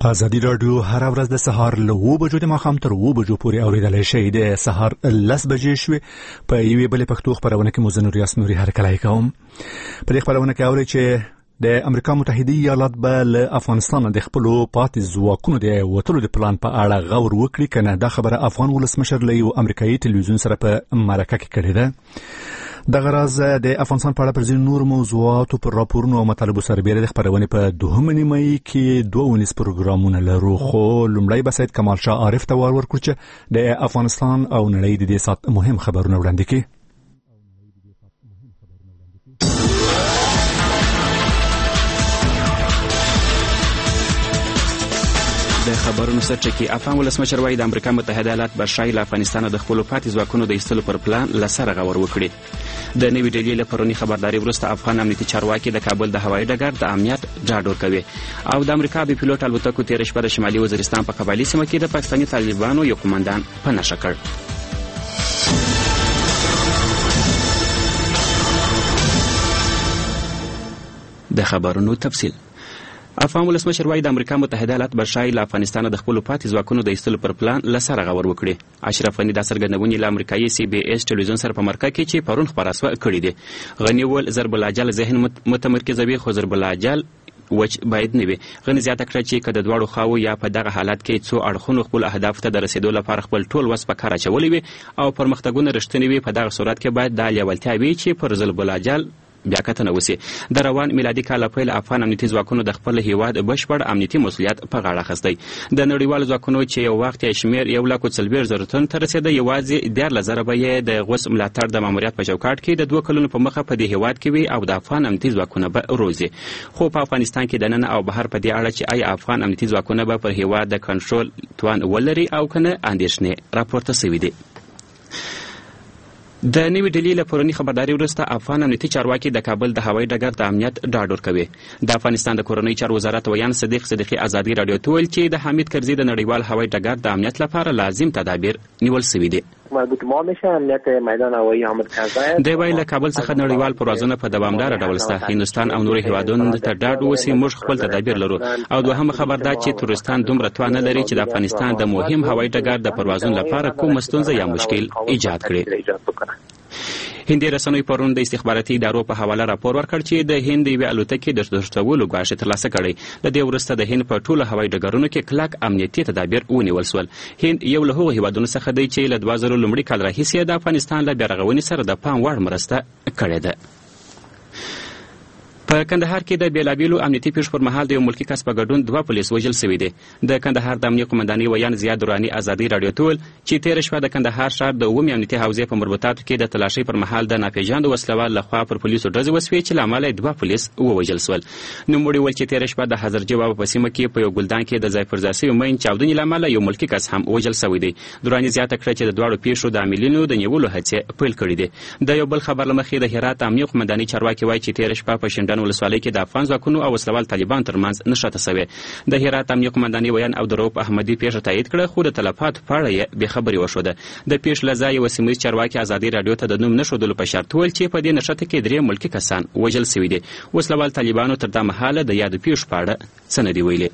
ازادي رادیو هر ورځ د سهار له 9 بجو د ماښام تر 9 بجو پورې اوریدلای شئ. د سهار 10 بجې شوې په یوې بلې پښتو خبرونه کې مزنور یاسنوري هرکلی کوم. په دې خبرونه کې اوري چې د امریکا متحده ایالات به له افغانستان د خپل پاتې ځواکونو د وټلو د پلان په اړه غور وکړي کنه. دا خبره افغان ولسمشر له یو امریکایي تلویزیون سره په مرکه کې کړې ده. د غراز د افغانستان په اړه پر ځینو نور موضوعاتو پر راپورونو او مطالبو سره بیره د خبرونه په دوهمه نیمه کې 2 پروګرامونه لرو. خو لومړی به سید کمال شاه عارف ته ورکړو چې د افغانستان او نړۍ د دې سات مهم خبرونه وړاندې کړي. د خبرونو سرچکي افغان ولسمشر وايي د امریکا متحده ایالات به شایي له افغانستان د خپل پاتې ځواکونو د ایستلو پر پلان لسره غور وکړي. د نوې ډیلي له پرونی خبرداري وروسته افغان امنیتي چارواکي د کابل د هوایي ډګر د امنیت ډاډ ورکوي او د امریکا د پیلوټ الوتکو تیر شپه د شمالي وزیرستان په قبایلي سیمه کې د پاکستاني طالبانو یو قومندان په نښه کړ. د خبرونو تفصیل. افغان ولسمشر وايي د امریکا متحده ایالات به شایي له افغانستان د خپل پاتې ځواکونو د ایستلو پر پلان لسره غور وکړي. اشرف غني د څرګندونې له امریکایي CBS ټلویزیون سره په مرکه کې چې پرون خبره شوه کړې ده. غني ول ضرب الاجل ذهن متمرکزوي خو ضرب الاجل وچ باید نه وي. غني زیاته کړه چې کله دواړو خواو یا په دغه حالت کې څو اړخونو خپل اهداف ته د رسیدو لپاره خپل ټول وس په کار اچولی وي او پرمختګونه رښتینی وي، په دغه صورت کې باید د لیوالتیا وي چې پر ضرب الاجل بیا کتنه وسی. د روان میلادي کال پیل افغان امنیتي ځواکونو د خپل هیواد بشپړ امنیتي مسؤلیت په غاړه اخیستی. د نړیوالو ځواکونو چې یو وخت یې شمیر 140,000 تن ته رسیده، یوازې 14,000 به یې د غوث ملاتړ د ماموریت په چوکاټ کې د 2 کلونو په مخه په دې هیواد کې وي او د افغان امنیتي ځواکونه به روزي. خو په افغانستان کې د نن او بهر په دې اړه چې آیا افغان امنیتي ځواکونه به پر هیواد د کنټرول توان ولري او کنه اندېښنې راپورته شوې دي. د نوې ډیلي له پرونی خبرداري وروسته افغان امنیتي چارواکي د کابل د هوایي ډګر د امنیت ډاډ ورکوي. د افغانستان د کورنۍ چارو وزارت ویان صدیق صدیقي ازادي رادیو ته ویل چې د حمید کرزي د نړیوال هوایي ډګر د امنیت لپاره لازم تدابیر نیول شوي دي. مربوط ما میشه امنیت میدان هوایی حامد کرزی. دی ویل له کابل څخه نړیوال پروازونه په دوامدار ډول سته. هندوستان او نور هیوادونو ته ډاډ وسی موږ خپل تدابیر لرو او دوهم خبر دا چې تورستان دومره توان نه لري چې د افغانستان د مهم هوایي ډګر د پروازونو لپاره کوم ستونزه یا مشکل ایجاد کړي. هندي رسنیو پرون د استخباراتي ادارو په حواله راپور ورکړ چې د هند یوې الوتکې د درشتولو ګواښ ترلاسه کړی. د دې وروسته د هند په ټولو هوایي ډګرونو کې کلک امنیتي تدابیر ونیول شول. هند یو له هغو هیوادونو څخه دی چې له 2000 لومړي کال راهیسې د افغانستان له بیارغونې سره د پام وړ مرسته کړې ده. په کندهار کې د بیلابیلو امنیتي پیښو پر مهال د یو ملکي کس په ګډون 2 پولیس وژل شوي دي. د کندهار د امنیه قومندانۍ ویان زیاد دراني ازادي رادیو ته ویل چې تېره شپه د کندهار ښار د 9 امنیتي حوزې په مربوطاتو کې د تلاشۍ پر مهال د ناپېژاندو وسلوال لخوا پر پولیسو ډزې وسوې چې له امله 2 پولیس ووژل شول. نوموړي ویل چې تېره شپه د حضرت جواب په سیمه کې په یو ګلدان کې د ځای پر ځای شوي مین چاودنې له امله یو ملکي کس هم وژل شوی دی. دراني زیاته کړه چې د دواړو پیښو د عاملینو د نیولو هڅې پیل کړي دي. د یو بل خبر له مخې د هرات امنیه قومندانۍ چارواکي وایي چې تېره شپه په شینډن ولسوالۍ کې د افغان ځواکونو او وسلوال طالبان ترمنځ نښته شوې. د هرات امنیه قومندانۍ ویان عبدالرؤف احمدي پیښه تایید کړه، خو د تلفاتو په اړه یې بې خبري وښوده. د پیښې له ځایه یوه سیمه ییز چارواکي ازادي راډیو ته د نوم نه ښودلو په شرط وویل چې په دې نښته کې 3 ملکي کسان وژل شوي دي. وسلوال طالبانو تر دا مهاله د یادو پیښو په اړه څه نه دي ویلي.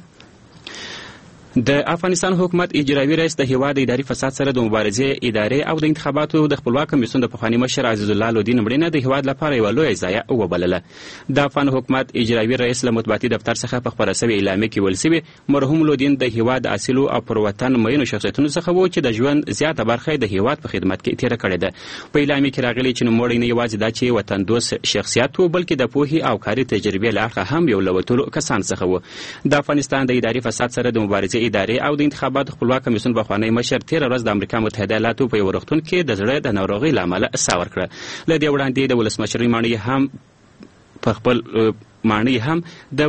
د افغانستان حکومت اجرایي رئیس د هیواد اداري فساد سره د مبارزې ادارې او د انتخاباتو د خپلواک کمیسیون د پخواني مشر عزیز الله لودین مړینه د هیواد لپاره یوه لویه ضایعه وبلله. د افغان حکومت اجرایي رئیس له مطبوعاتي دفتر څخه په خپره شوې اعلامیه کې ویل شوي مرحوم لودین د هیواد د اصیلو او پر وطن مینو شخصیتونو څخه و چې د ژوند زیاته برخه د هیواد په خدمت کې تېره کړې ده. په اعلامیه کې راغلي چې نوموړی نه یوازې دا چې وطن دوست شخصیت و بلکې د پوهې او کاري تجربې له اړخه هم یو له وتلو کسان څخه و. د افغانستان د اداري فساد سره د مبارزې ادارې او د انتخاباتو خپلواک کمیسیون پخوانی مشر تېره ورځ د امریکا متحده ایالاتو په یو روغتون کې د زړه د ناروغۍ له امله ساه ورکړه. له دې وړاندې د ولسمشرۍ ماڼۍ هم په خپل ماڼۍ هم د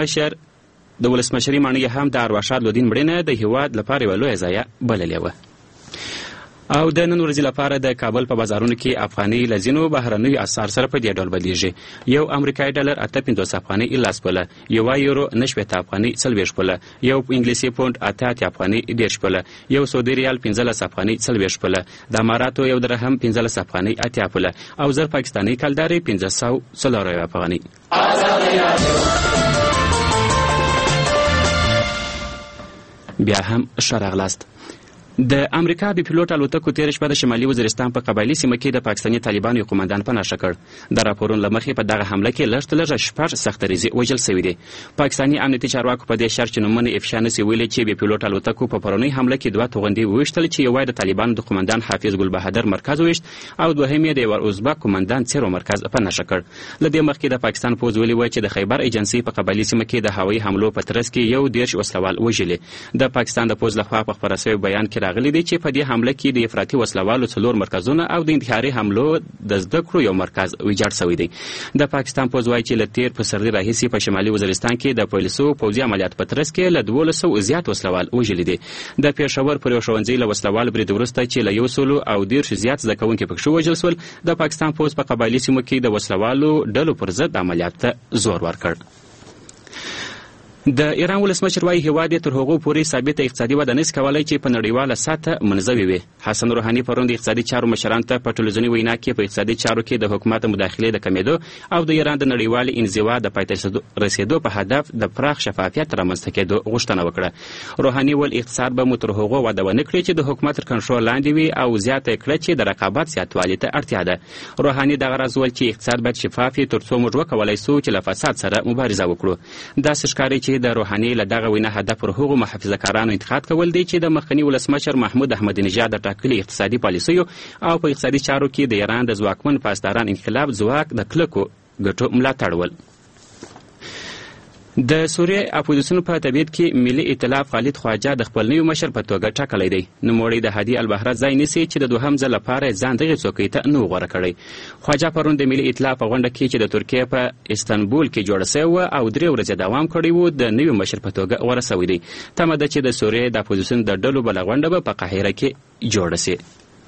ولسمشرۍ ماڼۍ هم د ارواښاد لودین مړینه د هیواد لپاره یوه لویه ضایعه بللې وه. او د نن ورځې لپاره د کابل په بازارونو کې افغانۍ له ځینو بهرنیو اسعار سره په دې ډول بدلیږي. یو امریکایي ډالر 58 افغانۍ 10 پوله، یو یورو 90 افغانۍ 40 پوله، یو انګلیسي پونډ 88 افغانۍ 10 پوله، یو سعودي ریال 15 افغانۍ 40 پوله، د اماراتو یو درهم 15 افغانۍ 80 پوله او زر پاکستاني کلدارې 540 افغانۍ. بیا هم ښه راغلاست. د امریکا د پیلوټ الوتکو تېره شپه د شمالي وزیرستان په قبایلي سیمه کې د پاکستاني طالبانو یو قمندان په نښه کړ. د راپورونو له مخې په دغه حمله کې لږ تر لږه 6 سختریزې وژل سوي دي. پاکستاني امنیتي چارواکو په دې شرط چې نومونه افشا نسي ویلي چې بې پیلوټ الوتکو په پرونۍ حمله کې 2 توغندي وویشتل چې یو د طالبانو د قمندان حافظ ګل بهادر مرکز وویشت او دوهم یې د یو ازبک قمندان څیرو مرکز په نښه کړ. له دې مخکې د پاکستان پوځ ویلي و چې د خیبر ایجنسي په قبایلي سیمه کې د هوایي حملو په ترڅ کې یو 10 وسلوال وژلي. د پاکستان د پوځ لخوا په خپاره شوي بیان کې راغلي دي چې په دې حمله کې د افراطي وسلوالو 4 مرکزونه او د انتحاري حملو د زده کړو یو مرکز ویجاړ شوی دی. د پاکستان پوځ وایي چې له تیر پسرلي راهیسې په شمالي وزیرستان کې د پولیسو پوځي عملیات په ترڅ کې له 1200 زیات وسلوال وژلي دي. د پېښور پر یو ښوونځي له وسلوال برید وروسته چې له 110 زیات زده کوونکي پکښې وژل شول، د پاکستان پوځ په قبایلي سیمو کې د وسلوالو ډلو پر ضد عملیات ته زور ورکړ. د ایران ولسمشر وايي هیواد تر هغو پورې ثابته اقتصادي وده نشي کولی چې په نړیواله سطحه منزوي وي. حسن روحاني پرون د اقتصادي چارو مشرانو ته په ټلویزیوني وینا کې په اقتصادي چارو کې د حکومت مداخلې د کمیدو او د ایران د نړیوالې انزوا د پای ته رسیدو په هدف د پراخ شفافیت رامنځته کېدو غوښتنه وکړه. روحاني ول اقتصاد به مو تر هغو وده ونه کړي چې د حکومت تر کنټرول لاندې وي او زیاته کړه چې د رقابت زیاتوالي ته اړتیا ده. روحاني دغه راز ول چې اقتصاد باید شفاف وي تر څو موږ وکولای شو چې له فساد سره مبارزه وکړو. داسې ښکاري چې د روحاني له دغه وینا هدف پر هغو محافظه کارانو انتقاد کول دی چې د مخکني ولسمشر محمود احمدي نژاد د ټاکلي اقتصادي پالیسیو او په اقتصادي چارو کې د ایران د ځواکمن پاسداران انقلاب ځواک د کلکو ګټو ملاتړ ول. د سوریې اپوزیسیون په طبیعت کې ملي ائتلاف خالد خواجه د خپل نوي مشر په توګه ټاکلی دی. نوموړی د هادي البحره ځای نیسي چې د دوهم ځل لپاره ځان دغې څوکۍ ته نه و غوره کړی. خواجه پرون د ملي ائتلاف په غونډه کې چې د ترکیې په استانبول کې جوړه سوې وه او 3 ورځې دوام کړی و د نوي مشر په توګه غوره سوی دی. تمه ده چې د سوریې د اپوزیسیون د ډلو بله غونډه به په قاهره کې جوړه سي.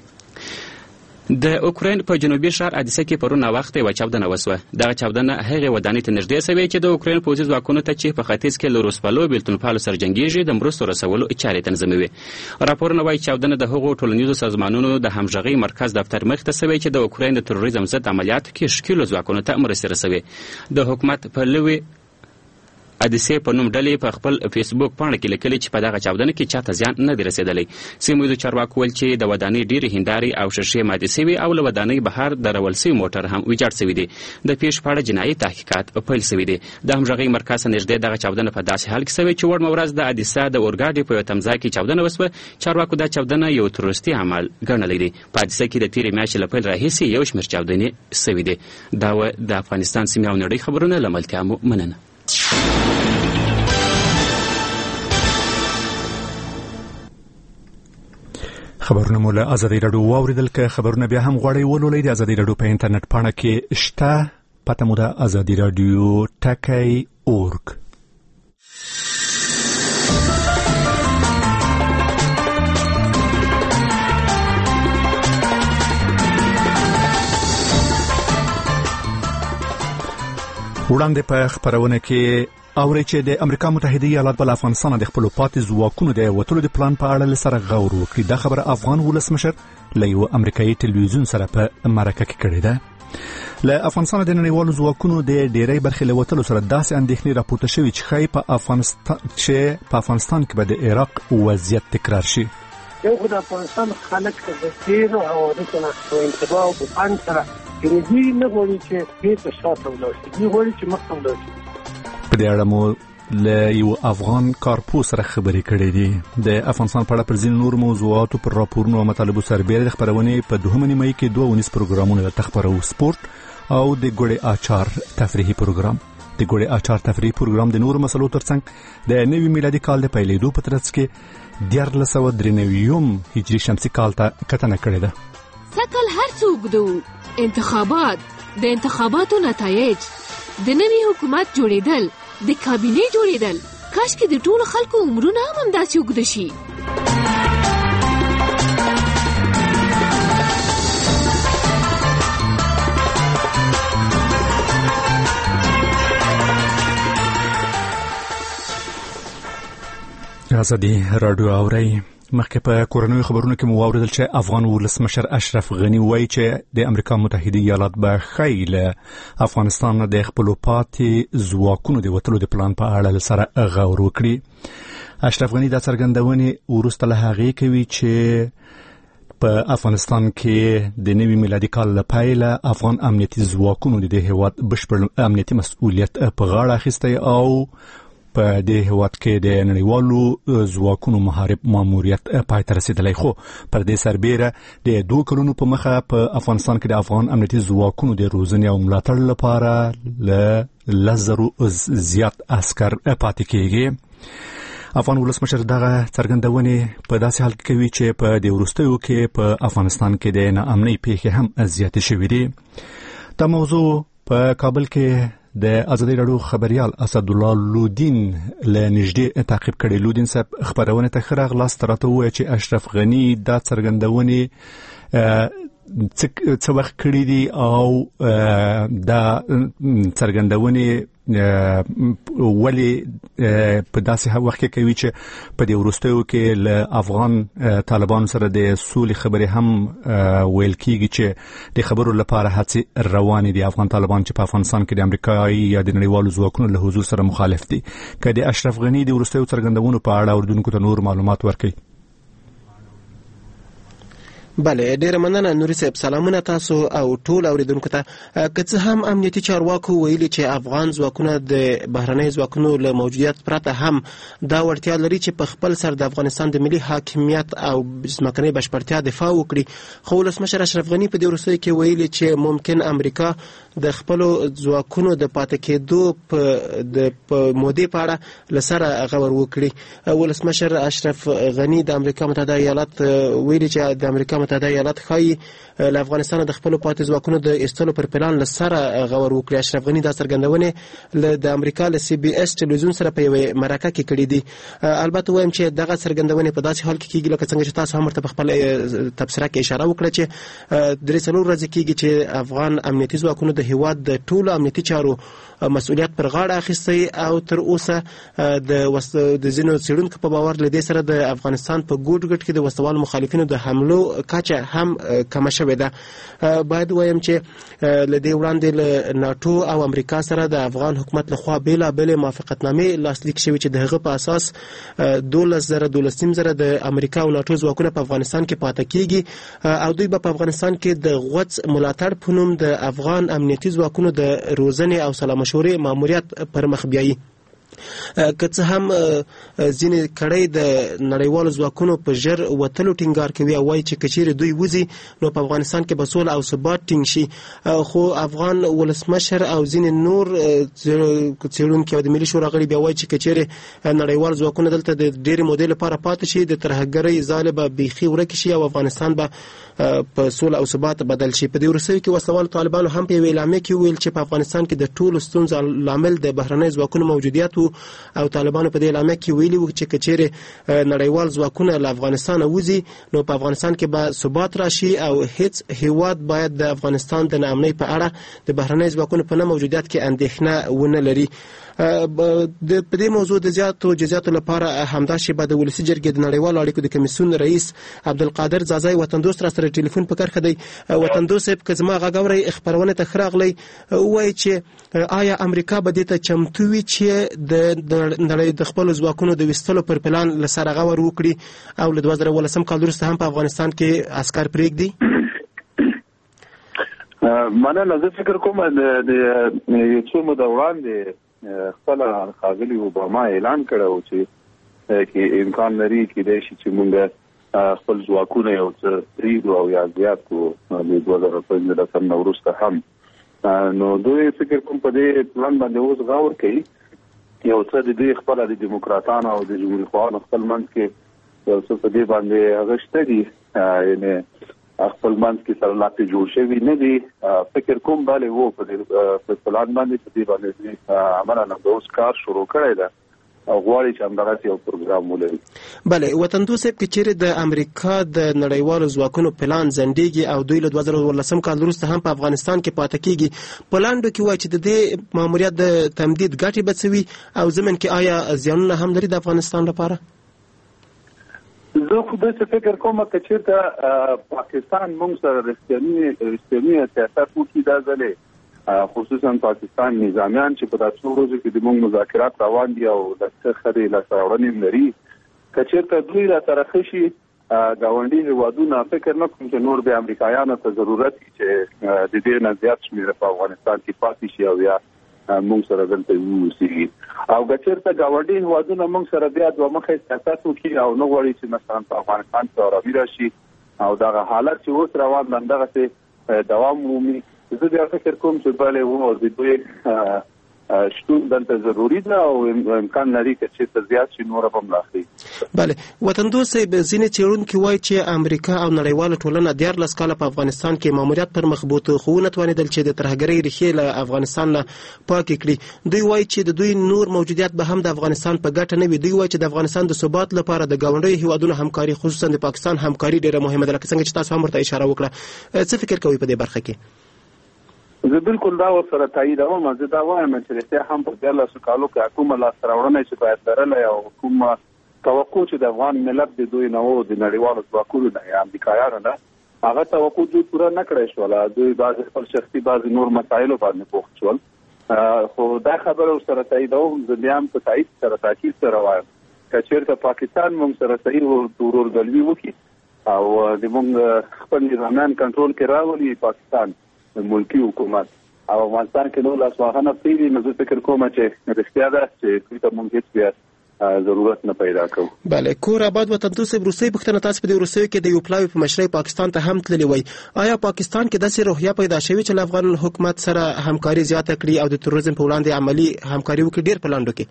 د اوکراین په جنوبي ښار ادیسه کې پرون ناوخته یوه چاودنه وسوه. دغه چاودنه هغې ودانۍ ته نږدې سوې چې د اوکراین پوځي ځواکونو ته چې په ختیځ کې له روسپالو بېلتونپالو سره جنګېږي د مرستو رسولو چارې تنظیموي. راپورونه وایي چاودنه د هغو ټولنیزو سازمانونو د همغږۍ مرکز دفتر مخې ته سوې چې د اوکراین د تروریزم ضد عملیاتو کې ښکیلو ځواکونو ته مرستې رسوي. د حکومت په لوی ادیسې په نوم ډلې په خپل فیسبوک پاڼه کې لیکلي چې په دغه چاودنه کې چاته زیان نه دی رسېدلی. سیمه ییزو چارواکو ویل چې د ودانۍ ډېرې هندارې او شیشې ماتې سوي او له ودانۍ بهر درول سوي موټر هم ویجاړ سوي دي. د پیښې په اړه جنایي تحقیقات پیل سوي دي. د همغږۍ مرکز ته نږدې دغه چاودنه په داسې حال کې سوې چې وړمه ورځ د ادیسا د اورګاډي په یو تمځای کې چاودنه وسوه. چارواکو دا چاودنه یو تروریستي عمل ګڼلی دی. په ادیسا کې د تېرې میاشتې له پیل راهیسې یو شمېر چاودنې سوي دي. دا و د افغانستان سیمې او نړۍ خبرونه له ملتیا مو مننه. خبرونه مو له ازادي راډیو واوریدل. که خبرونه بیا هم غواړئ ولولئ د ازادي راډیو په انټرنیټ پاڼه کې شته. پته مو ده ازادي راډیو ټکی.org. وړاندې په خبرونه کې اوري چې د امریکا متحده ایالات بل افغانستان د خپل پاتې ځواکونو د وټولو د پلان په اړه سره غور وکړي. دا خبره افغان ولسمشر له یو امریکایي ټلویزیون سره په مرکه کې کړې ده. له افغانستان د نړیوالو ځواکونو د ډېری برخې له وټولو سره داسې اندېښنې راپورته شوې چې په افغانستان کې به د عراق وضعیت تکرار شي. یو خو د افغانستان خلک د تیرو حوادثو نه په انتباه او په پند سره دوی نه غواړي چې بیرته شاته ولاړ شي، دوی غواړي چې مخته ولاړ شي. په دې اړه مو له یو افغان کارپوه سره خبرې کړې دي. د افغانستان په اړه پر ځینو نورو موضوعاتو پر راپورونو او مطالبو سربېره د خپرونې په 2 نیمایي کې 2 ونیز پروګرامونه درته خپرو: سپورت او د ګوړې اچار تفریحي پروګرام. د ګوړې اچار تفریحي پروګرام د نورو مسلو ترڅنګ د نوي میلادي کال د پیلېدو په ترڅ کې 1493 هجري شمسي کال ته کتنه کړې ده. سکل هر څوک دو انتخابات، د انتخاباتو نتایج، د نوي حکومت جوړېدل، د کابینې جوړېدل، کاش کې د ټولو خلکو عمرونه هم همداسې اوږده شي. ازادي راډیو اورئ. مخکې په کورنیو خبرونو کې مو واوریدل چې افغان ولسمشر اشرف غني وایي چې د امریکا متحده ایالات به ښایي له افغانستان د خپلو پاتې ځواکونو د وتلو د پلان په اړه سره غور وکړي. اشرف غنی د څرګندونې وروسته له هغې کوي چې په افغانستان کې د نوي میلادي کال له پیله افغان امنیتي ځواکونو د هیواد بشپړ امنیتي مسؤلیت په غاړه اخیستی او په دې هیواد کې د نړیوالو ځواکونو محارب ماموریت پای ته رسیدلی، خو پر دې سربیره د 2 کلونو په مخه په افغانستان کې د افغان امنیتي ځواکونو د روزنې او ملاتړ لپاره له 10,000 زیات عسكر پاتې کېږي. افغان ولسمشر دغه څرګندونې په داسې حال کې کوي چې په دې وروستیو کې په افغانستان کې د ناامنۍ پیښې هم زیاتې شوې دي. دا موضوع په کابل کې د ازادي راډیو خبريال اسد الله لودین له نږدې تعقیب کړي. لودین صاحب خبرونه ته خراغ لاس تراته وایي چې اشرف غنی دا څرګندونې څه وخت کړي دي او دا څرګندونې ولی په داسې وخت کې کوي چې په دې وروستیو کې له افغان طالبانو سره د سولې خبرې هم ویل کیږي چې د خبرو لپاره هڅې روانې دي. افغان طالبان چې په افغانستان کې د امریکایي یا د نړیوالو ځواکونو له حضور سره مخالف دي. که د اشرف غنی د وروستیو څرګندونو په اړه اوریدونکو ته نور معلومات ورکړي. بله، ډیره مننه نوري صاحب. سلامونه تاسو او ټول اوریدونکو ته. که څه هم امنیتي چارواکو ویلي چې افغان ځواکونه د بهرنۍ ځواکونو له موجودیت پرته هم دا وړتیا لري چې په خپل سر د افغانستان د ملي حاکمیت او ځمکنۍ بشپړتیا دفاع وکړي، خو ولسمشر اشرف غنی په دې وروستیو کې ویلي چې ممکن امریکا د خپل ځواکونو د پاتې کېدو په مودې په اړه لسره غور وکړي. ولسمشر اشرف غنی د امریکا متحده ایالات ویلي چې د امریکا متحده ایالات خایي له افغانستان د خپل پاتې ځواکونو د ایستلو پر پلان لسره غور وکړي. اشرف غنی دا څرګندونه د امریکا له CBS ټلویزیون سره په یوه مرکه کې کړې دي. البته وایم چې دغه څرګندونه په داسې حال کې کیږي لکه څنګه چې تاسو هم ورته په خپل تبصره کې اشاره وکړه چې 3 ورځې کیږي چې افغان امنیتي ځواکونو د هیواد د ټولو امنیتي چارو مسؤلیت پر غاړه اخیستی او تر اوسه د ځینو څېړونکو په باور له دې سره د افغانستان په ګوټ ګوټ کې د وسوالو مخالفینو د حملو کچه هم کمه شوې ده. باید وایم چې له دې وړاندې له ناتو او امریکا سره د افغان حکومت لخوا بېلابېلې موافقتنامې لاسلیک شوې چې د هغه په اساس 12,000 د امریکا او ناتو ځواکونه په افغانستان کې پاتې کیږي او دوی به په افغانستان کې د غوڅ ملاتړ په نوم د افغان امنیتي ځواکونو د روزنې او سلامشورې ماموریت پر مخ بیایي. که څه هم ځینې کړۍ د نړیوالو ځواکونو په ژر وتلو ټینګار کوي او وایي چې کچېرې دوی وځي نو په افغانستان کې به سوله او ثبات ټینګ شي، خو افغان ولسمشر او ځینې نور څېړونکي او د ملي شورا غړي بیا وایي چې کچېرې نړیوال ځواکونه دلته د ډېرې مودې لپاره پاتې شي د ترهګرۍ ځالې به بیخي ورکې شي او افغانستان به په سوله او ثبات بدل شي. په دې وروستیو کې وسوالو طالبانو هم په یوې اعلامیه کې ویل چې په افغانستان کې د ټولو ستونزو لامل د بهرنۍ ځواکونو موجودیت او طالبانو په دې اعلامیه کې ویلي وو چې کچېرې نړیوال ځواکونه له افغانستان وځي نو په افغانستان کې به ثبات راشي او هیڅ هیواد باید د افغانستان د ناامنۍ په اړه د بهرنۍ ځواکونو په نه موجودیت کې اندېښنه ونه لري. په دې موضوع د زیاتو جزئیاتو لپاره همدا شیبه د ولسي جرګې د نړیوالو اړیکو د کمیسیون رئیس عبدالقادر زازای وطندوست را سره ټلیفون په کرښه دی. وطندوست صاحب که زما غږ اورئ خپرونه ته ښه راغلی. ووایي چې آیا امریکا به دې ته چمتو وي چې د خپلو ځواکونو د ویستلو پر پلان له سره غور وکړي او له 2018 کال وروسته هم په افغانستان کې عسکر پرېږدي؟ مننه. زه فکر کوم د یو څو موده وړاندې خپل ښاغلي اوباما اعلان کړی چې امکان لري کېدای شي چې موږ خپل ځواکونه یو څه پرېږدو او یا زیات کړو د 2015 نه وروسته هم. نو دوی فکر کوم په دې پلان باندې اوس غور کوي. یو څه د دوی خپل د دیموکراتانو او د جمهوریت خواهانو خپل منځ کې یو څه په دې باندې هغه شته دي، یعنې خپل منځ کې سره لاپې جوړ شوي نه دي. فکر کوم بله و په پلان باندې په دې باندې عملا د اوس کار شروع کړی ده او غواړي چې همدغسې یو پروګرام ولري. بله وطندو صاحب که چیرې د امریکا د نړیوالو ځواکونو پلان ځنډېږي او دوی له 2018 کال وروسته هم په افغانستان کې پاتې کېږي، په لاندو کې وایي چې د دې ماموریت د تمدید ګټې به څه وي او ضمن کې آیا زیانونه هم لري د افغانستان لپاره؟ زه خو داسې فکر کوم که چېرته پاکستان موږ سره رښتینی سیاست وکړي دا ځلې، خصوصا پاکستان نظامیان چې په داسې ورځو کې د موږ مذاکرات روان دي او د څه ښه لاسته راوړنې لري کچېرته دوی را سره شي گاونډي هیوادونه فکر نه کوم چې نور به امریکایانو ته ضرورت چې د دې نه زیات شمېر په افغانستان کې پاتې شي او یا موږ سره دلته ووسیږي او کچېرته گاونډي هیوادونه موږ سره بیا دوه مخه سیاست وکړي او نه غواړي چې مثلا په افغانستان کې آرامي راشي او دا حالت چې اوس روان دی دغه دوام مومي. زه بیا فکر کوم چې بله و د دوی شتون دلته ضروری ده او امکان لري چې څه زیات شي نور هم لاخلي. بله وطندوس ځینې څېړونکي وایي چې امریکا او نړیواله ټولنه 14 کاله په افغانستان کې ماموریت پر مخ بوت خو نه توانېدل چې د ترهګرۍ ریښې له افغانستان نه پاکې کړي. دوی وایي چې د دوی نور موجودیت به هم د افغانستان په ګټه نه وي. دوی وایي چې د افغانستان د ثبات لپاره د ګاونډیو هیوادونو همکاري خصوصا د پاکستان همکاري ډېره مهمه ده، لکه څنګه چې تاسو هم ورته اشاره وکړه. څه فکر کوئ په دې برخه کې؟ زه بالکل دا ورسره تاییدوم. زه دا وایم چې رښتیا هم په 14 کالو کې کومه لاسته راوړنه چې باید لرله او کومه توقع چې د افغان ملت د دوی نه و د نړیوالو ځواکونو نه یا امریکایانو نه هغه توقع دوی پوره نه کړی شوله. دوی بعضې خپل شخصي بعضې نور مسایلو باندې پوخ شول. خو دا خبره ورسره تاییدوم. زه بیا هم په تایید سره تاکید سره وایم که چېرته پاکستان موږ سره صحیح ورورګلوي وکړي او د موږ خپل نظامیان کنټرول کې راولي پاکستان ملکی حکومت او افغانستان کې نو لاسواهنه پیری نو زه فکر کوم چې رښتیا ده چې دوی ته موږ هیڅ بیا ضرورت نه پیدا کوو. بله کور آباد وطندوس روسي پوښتنه تاسو په دې روسیو کې د یو پلاوي په مشرۍ پاکستان ته هم تللی وای. آیا پاکستان کې داسې روحیه پیدا شوې چې له افغان حکومت سره همکاري زیاته کړي او د تروریزم په وړاندې عملی همکاري وکړي ډېر په لاندو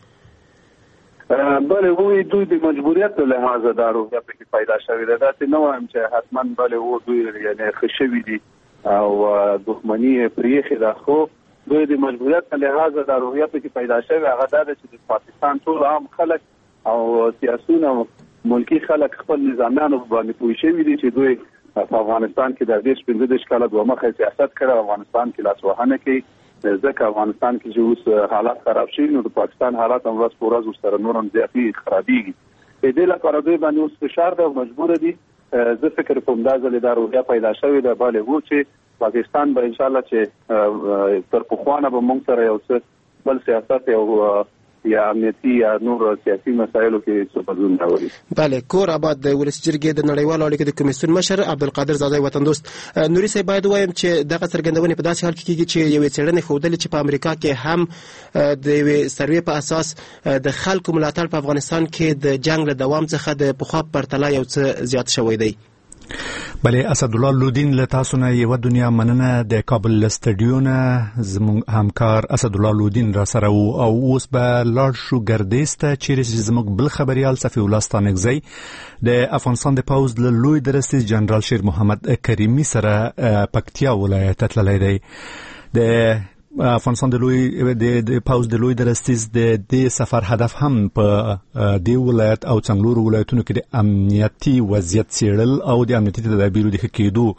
کې؟ بله وی دوی د مجبوریت له لحاظه دا روحیه پکې پیدا شوې ده. داسې نه وایم چې حتما بله و دوی یعنې ښه شوي دي او دښمني پرېښې ده، خو دوی د مجبوریت په لحاظه دا روحیه پکې پیدا شوې. هغه دا ده چې د پاکستان ټول عام خلک او سیاسون او ملکی خلک خپل نظامیانو باندې پوه شوي دي چې دوی په افغانستان کې د 15 کاله دوه مخه سیاست کړی، افغانستان کې لاسوهنه کوي. ځکه افغانستان کې چې اوس حالات خراب شوي نو د پاکستان حالات هم ورځ په ورځ ورسره نور هم زیاتې خرابېږي. د دې لپاره دوی باندې اوس فشار ده او مجبوره دي. زه فکر کوم دا ځلې دا روحیه پیدا شوې ده بله و چې پاکستان به انشاءالله چې تر پخوانه به موږ سره یو څه بل سیاست یا امنیتي یا نور سیاسي مسایلو کې څه بدلون راولي. بله کور آباد د ولسي جرګې د نړیوالو اړیکو د کمیسیون مشر عبدالقادر زاده وطندوس. نوري صاحب باید وایم چې دغه څرګندونې په داسې حال کې کېږي چې یوې څېړنې ښودلې چې په امریکا کې هم د یوې سروې په اساس د خلکو ملاتړ په افغانستان کې د جنګ له دوام څخه د پخوا په پرتله یو څه زیات شوی دی. بله اسدالله لودین له تاسو نه یوه دنیا مننه. د کابل له سټډیو نه زموږ همکار اسدالله لودین را سره و او اوس به لاړ شو ګردیز ته چیرې چې زموږ بل خبریال صفي الله ستانکزی د افغانستان د پوځ له لوی درستیز جنرال شیر محمد کریمي سره پکتیا ولایت ته تللی دی. د افغانستان د پوځ د لوی درستیز د دې سفر هدف هم په دې ولایت او څنګلورو ولایتونو کې د امنیتي وضعیت څېړل او د امنیتي تدابیرو د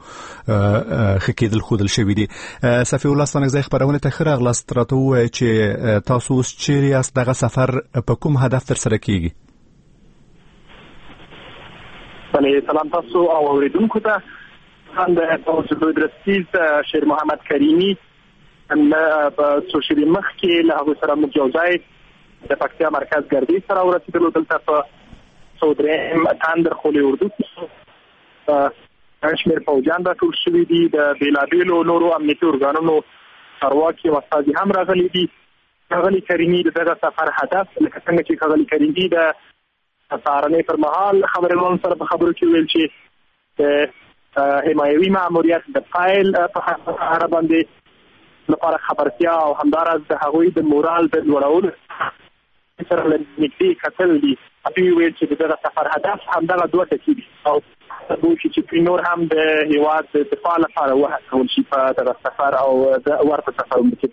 ښه کېدل ښودل شوي دي. صفي الله ستانکزی خپرونې ته ښه راغلاست. راته ووایئ چې تاسو اوس چیرې یاست، دغه سفر په کوم هدف ترسره کېږي؟ بله سلام تاسو او اورېدونکو ته. د پوځ لوی درستیز شیر محمد کریمي په څو شېبې مخکې له هغوی سره موږ یو ځای د پکتیا مرکز ګردیز ته راورسېدلو. دلته په 103 تندر خولې اردو کې شمېر پوځیان راټول شوي دي. د بېلابېلو نورو امنیتي ارګانونو چارواکي او استازي هم راغلي دي. ښاغلي کریمي د دغه سفر هدف لکه څنګه چې ښاغلي کریمي د سهارنۍ پر مهال خبریالانو سره په خبرو کې ویل چې د حمایوي ماموریت د پیل په اړه باندې لپاره خبرتیا او همداراز د هغوی د مورال د لوړولو سره نږدې کتل دي. دوی ویل چې دغه سفر هدف همدغه دوه ټکي دي او دوی چې نور هم د هېواد د دفاع لپاره وهڅول شي په دغه سفر او د ورته سفرونو کې.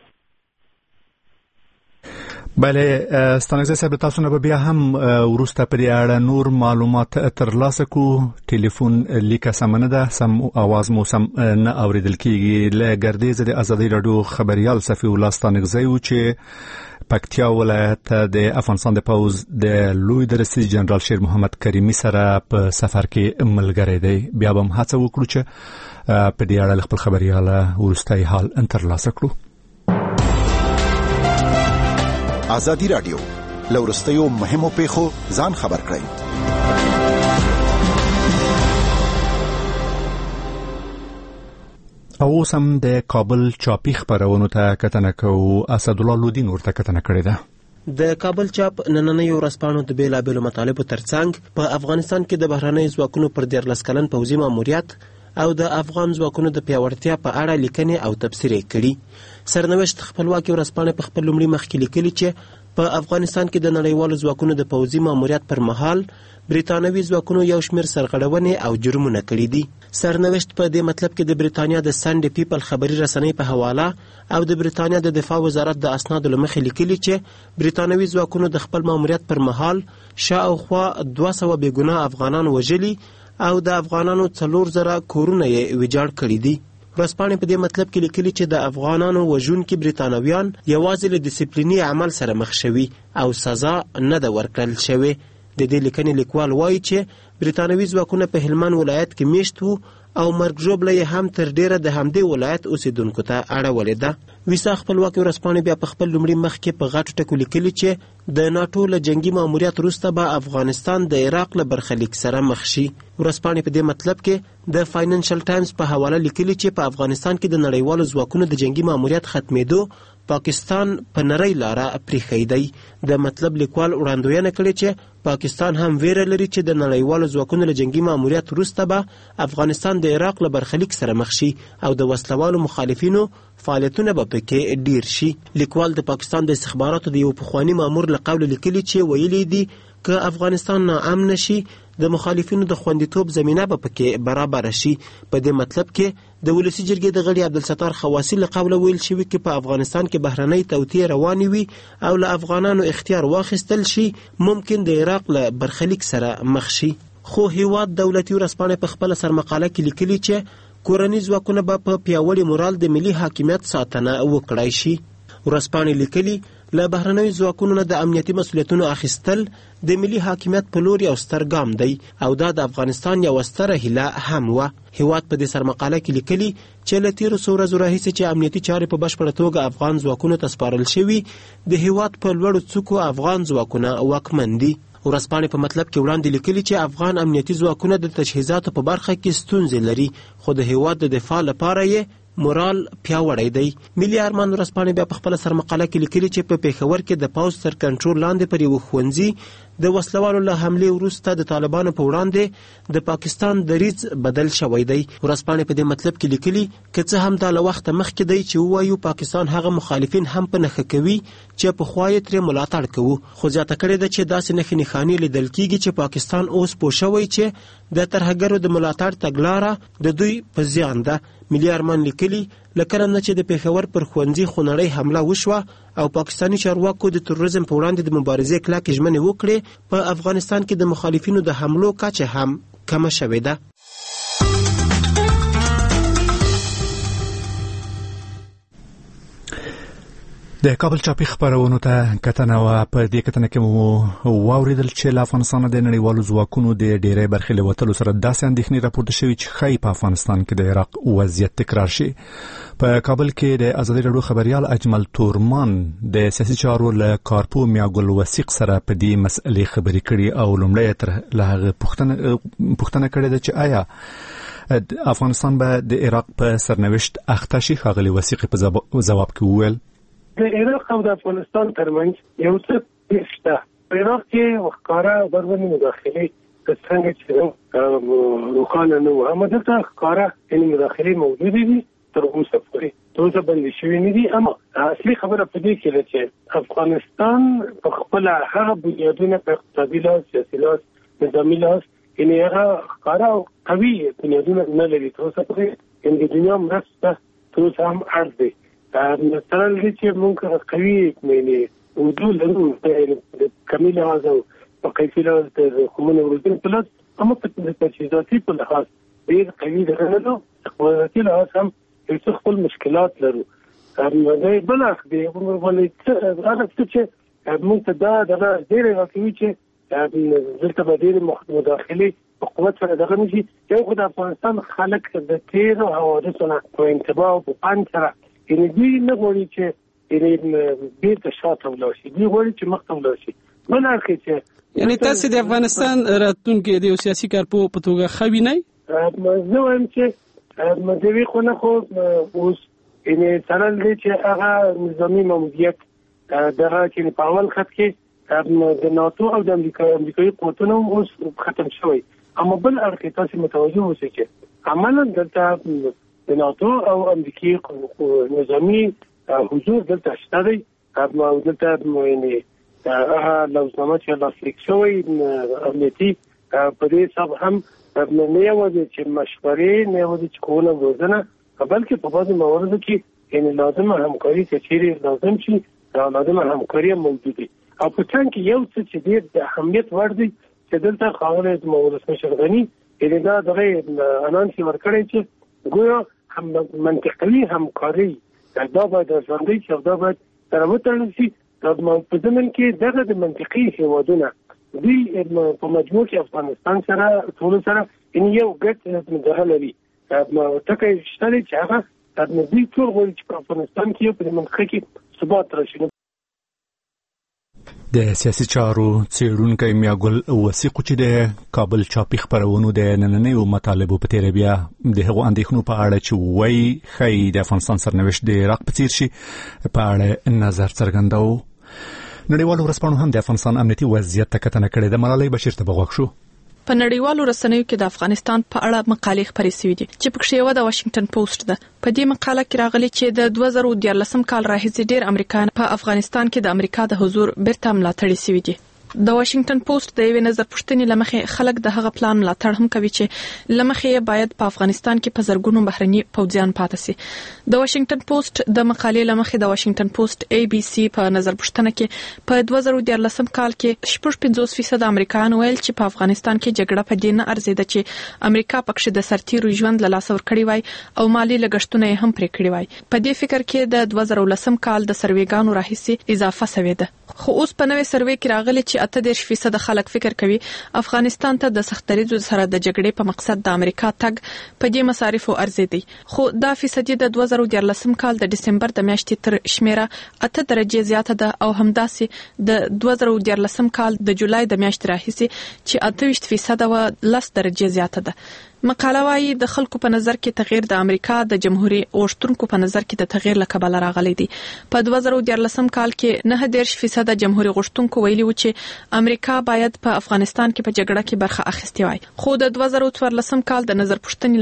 بله ستانکزی صاحب تاسو نه بیا هم وروسته په دې اړه نور معلومات ترلاسه کړو. ټلیفون لیکه سمه نه ده، سم اواز مو سم نه اوریدل کیږي. له ګردیز د ازادي راډیو خبریال صفي الله ستانکزی و چې پکتیا ولایت د افغانستان د پوځ د لوی درستیز جنرال شیر محمد کریمي سره په سفر کې ملګری دی. بیا به هم هڅه وکړو چې په دې اړه خپل خبریال وروستی حال ترلاسه کړو. ازادي راډیو لورستیو مهمو پیښو ځان خبر کړئ. او سم د کابل چاپی خبرونو ته کتنه کوو. اسدالله لودین ورته کتنه کړې ده. د کابل چاپ نننۍ ورځپاڼو د بیلابیلو مطالبو ترڅنګ په افغانستان کې د بهرنۍ ځواکونو پر 14 کلن پوځي ماموریت او د افغان ځواکونو د پیاوړتیا په اړه لیکنې او تبصرې کړي. سرنوشت خپلواکي ورځپاڼه په خپل لومړي مخ کې لیکلي چې په افغانستان کې د نړیوالو ځواکونو د پوځي ماموریت پر مهال بریتانوي ځواکونو یو شمېر سرغړونې او جرمونه کړي دي. سرنوشت په دې مطلب کې د بریتانیا د سنډ پیپل خبري رسنۍ په حواله او د بریتانیا د دفاع وزارت د اسنادو له مخې لیکلي چې بریتانوي ځواکونو د خپل ماموریت پر مهال شاوخوا 200 بېګناه افغانان وژلي او د افغانانو 4000 کورونه یې ویجاړ کړي دي. ورځپاڼې په دې مطلب کې لیکلي چې د افغانانو وژونکي بریتانویان یوازې له ډیسپلیني عمل سره مخ شوي او سزا نه ده ورکړل شوې. د دې لیکنې لیکوال وایي چې بریتانوي ځواکونه په هلمند ولایت کې میشت وو او مرګ ژوبله یې هم تر ډیره د همدې ولایت اوسیدونکو ته اړولې ده. ویسا خپلواکي ورځپاڼې بیا په خپل لومړي مخ کې په غټو ټکو لیکلي چې د ناټو له جنگي ماموریت وروسته به افغانستان د عراق له برخلیک سره مخ شي. ورځپاڼې په دې مطلب کې د فاینانشل ټایمز په حواله لیکلي چې په افغانستان کې د نړیوالو ځواکونو د جنگي ماموریت ختمېدو پاکستان په نری لاره پریښی دی. د مطلب لیکوال وړاندوینه کړې چې پاکستان هم ویره لري چې د نړیوالو ځواکونو له جنگي ماموریت وروسته به افغانستان د عراق له برخلیک سره مخ شي او د وسلوالو مخالفینو فعالیتونه به پکې ډیر شي. لیکوال د پاکستان د استخباراتو د یو پخواني مامور له قوله لیکلي چې ویلي دي که افغانستان ناامن شي د مخالفینو د خوندیتوب زمینه به پکې برابر شي. په دې مطلب کې د ولسی جرګې د غړي عبدالستار خواسی له قوله ویل شوی چې په افغانستان کې بهرنۍ توطئې روانې وي او له افغانانو اختیار واخیستل شي ممکن د عراق له برخلیک سره مخ شي. خو هیواد دولتي ورځپاڼې په خپل سرمقاله کې لیکلي چې کورني ځواکونه به په پیاوړي مورال د ملي حاکمیت ساتنه وکړای شي. ورځپاڼې لیکلي له بهرنیو ځواکونو نه د امنیتي مسؤلیتونو اخیستل د ملي حاکمیت په لور یو ستر ګام دی او دا د افغانستان یو ستره هیله هم وه. هیواد په دې سرمقاله کې لیکلي چې له تیرو څو ورځو راهیسې چې امنیتي چارې په بشپړه توګه افغان ځواکونو ته سپارل شوي د هیواد په لوړو څوکو افغان ځواکونه واکمن دي. ورځپاڼې په مطلب کې وړاندې لیکلي چې افغان امنیتي ځواکونه د تجهیزاتو په برخه کې ستونزې لري خو د هیواد د دفاع لپاره یې مورال پیاوړی دی. ملي ارمان ورځپاڼې بیا په خپل سرمقاله کې لیکلي چې په پیښور کې د پوځ تر کنټرول لاندې پر یو ښوونځي د وسلوالو له حملې وروسته د طالبانو په وړاندې د پاکستان دریځ بدل شوی دی. ورځپاڼې په دې مطلب کې لیکلي که څه هم دا له وخته مخکې دی چې ووایو پاکستان هغه مخالفین هم په نښه کوي چې پخوا یې ترې ملاتړ کوو خو زیاته کړې ده چې داسې نښې نښانې لیدل کیږي چې پاکستان اوس پوه شوی چې د ترهګرو د ملاتړ تګلاره د دوی په زیان ده. ملي ارمان لیکلي لکه نه چې د پیښور پر ښوونځي خونړۍ حمله وشوه او پاکستاني چارواکو د تروریزم په وړاندې د مبارزې کلکې ژمنې وکړې په افغانستان کې د مخالفینو د حملو کچه هم کمه شوې ده. د کابل چاپی خبرونو ته کتنه و. په دې کتنه کې مو واوریدل چې له افغانستان د نړیوالو ځواکونو د ډیری برخې له وتلو سره داسې اندېښنې راپورته شوې چې ښایي په افغانستان کې د عراق وضعیت تکرار شي. په کابل کې د ازادي راډیو خبريال اجمل تورمان د سیاسي چارو له کارپو میاګل وثیق سره په دې مسلې خبرې کړې او لومړی تر له پوښتنه کړې ده چې آیا افغانستان به د عراق په سرنوشت اخته شي. ښاغلي وثیق په ځواب کې وویل د عراق او د افغانستان ترمنځ یو څه شته. په عراق کې ښکاره غربي مداخلې څنګه چې روښانه نه وه اما دلته ښکاره یعنې مداخلې موجودې دي تر اوسه پورې دوزه بندې شوې نه دي. اما اصلي خبره په دې کې ده چې افغانستان په خپله هغه بنیادونه په اقتصادي لحاظ سیاسي لحاظ نظامي لحاظ یعنې هغه ښکاره او قوي بنیادونه نه لري تر اوسه پورې. یعنې د دنیا مرسته تر اوسه هم اړ دی. مثلا دې چې موږ قوي یعنې وجود لرو د کمي لحاظ او په کیفي لحاظ د حکومتونو وروسته په لحاظ اما په تجهیزاتي په لحاظ ډېر قوي ده نه لرو. اقتصادي لحاظ هم یو څه خپل مشکلات لرو. دا بل اخ دی ولې هغه څه چې موږ ته دا ډېرې راکوي چې دلته به ډېرې مداخلې په قوت سره دغه نه شي. یو خو د افغانستان خلک د تېرو حوادثو نه په انتباه او په پند سره یعنې دوی نه غواړي چې یعنې بیرته شاته ولاړ شي. دوی غواړي چې مخته ولاړ شي. بل اړخ چې یعنې تاسې د افغانستان راتلونکی د یو سیاسي کارپو په توګه ښه وینئ؟ زه وایم چې مدوي خو نه خو اوس ان سره دې چې هغه نظامی ماموریت دغه چې په اول خط کې د ناتو او د امریکایي قوتونو اوس ختم شوی. اما بل اړخ تاسو متوجه اوسئ چې عملاً دلته د ناتو او امریکایي نظامی حضور دلته شته دی. او دلته یعنی هغه لوزنامه چې لاسلیک شوی امنیتي په دې حساب هم نه یوازې چې مشورې نه یوازې چې کول او روزنه بلکې په بعض مواردو کې یعنی لازمه همکاري چې لازم شي دا لازمه همکاري موجوده دي. او په څنګه کې یو څه چې ډېر د اهمیت وړ دی چې دلته خاورې د ولسمشر غني یعنی دا دغه اعلان چې ورکړی چې ګویا هم منطقي همکاري دا باید ځانګړي چې دا باید تر وترل شي. دا په زمن کې دغه د منطقي هیوادونه دی په مجموع کې افغانستان سره ټول سره ان یو ګټ مدغه لري. ټکه شته چې هغه د دې ټول غوړي چې په افغانستان کې په منطقه کې ثبات راشي. د سیاسي چارو څېړونکی میاګل وثیق چې د کابل چاپی خبرونو د نننیو مطالبو په تیر بیا د هغو اندېښنو په اړه چې وایي ښایي د افغانستان سرنوشت د عراق په څیر شي په اړه نظر څرګنداوه. نړیوالو ورځپاڼو هم د افغانستان امنیتي وضعیت ته کتنه کړې ده. ملالۍ بشیر ته بغوښ شو. په نړیوالو رسنیو کې د افغانستان په اړه مقالې خپرې شوې دي چې پکې یو د واشنگټن پوسټ ده. په دې مقاله کې راغلي چې د 2014 کال راهیسې ډېر امریکایان په افغانستان کې د امریکا د حضور بیرته ملاتړ شوي دي. د واشنگټن پوسټ د یوې نظر پوښتنې لمخې خلک د هغه پلان ملاتړ هم کوي چې لمخې باید په افغانستان کې په زرګونو بهرني پوځیان پاتې شي. د واشنگټن پوسټ د مقالې لمخې د واشنگټن پوسټ ABC په نظر پوښتنه کې په 2014 کال کې 50% امریکایان ویل چې په افغانستان کې جګړه په دې نه ارزیده چې امریکا پکې د سرتیرو ژوند له لاسه ورکړی وای او مالی لګښتونه هم پرې کړی وای. په دې فکر کې د 2019 کال د سروېګانو راهیسې اضافه شوې ده. خو اوس په نوې سروې کې راغلي چې 38% خلک فکر کوي افغانستان ته د سختریزو سره د جګړې په مقصد د امریکا تګ په دې مصارفو ارزیدي. خو دا فیصدي د 2014 کال د دسمبر د میاشتې تر شمیره 8 درجه زیاته ده او همداسې د 2014 کال د جولای د میاشتې راهیسې چې 28% و 10 درجه زیاته ده. مقاله وايي د خلکو په نظر کې تغییر د امریکا د جمهوریت غوښتونکو په نظر کې د تغییر لکبل راغلی دی. په 2014 کال کې 9% د جمهوریت غوښتونکو ویلي و چې امریکا باید په افغانستان کې په جګړه کې برخه اخیستې وای. خو د 2014 کال د نظر پوښتنې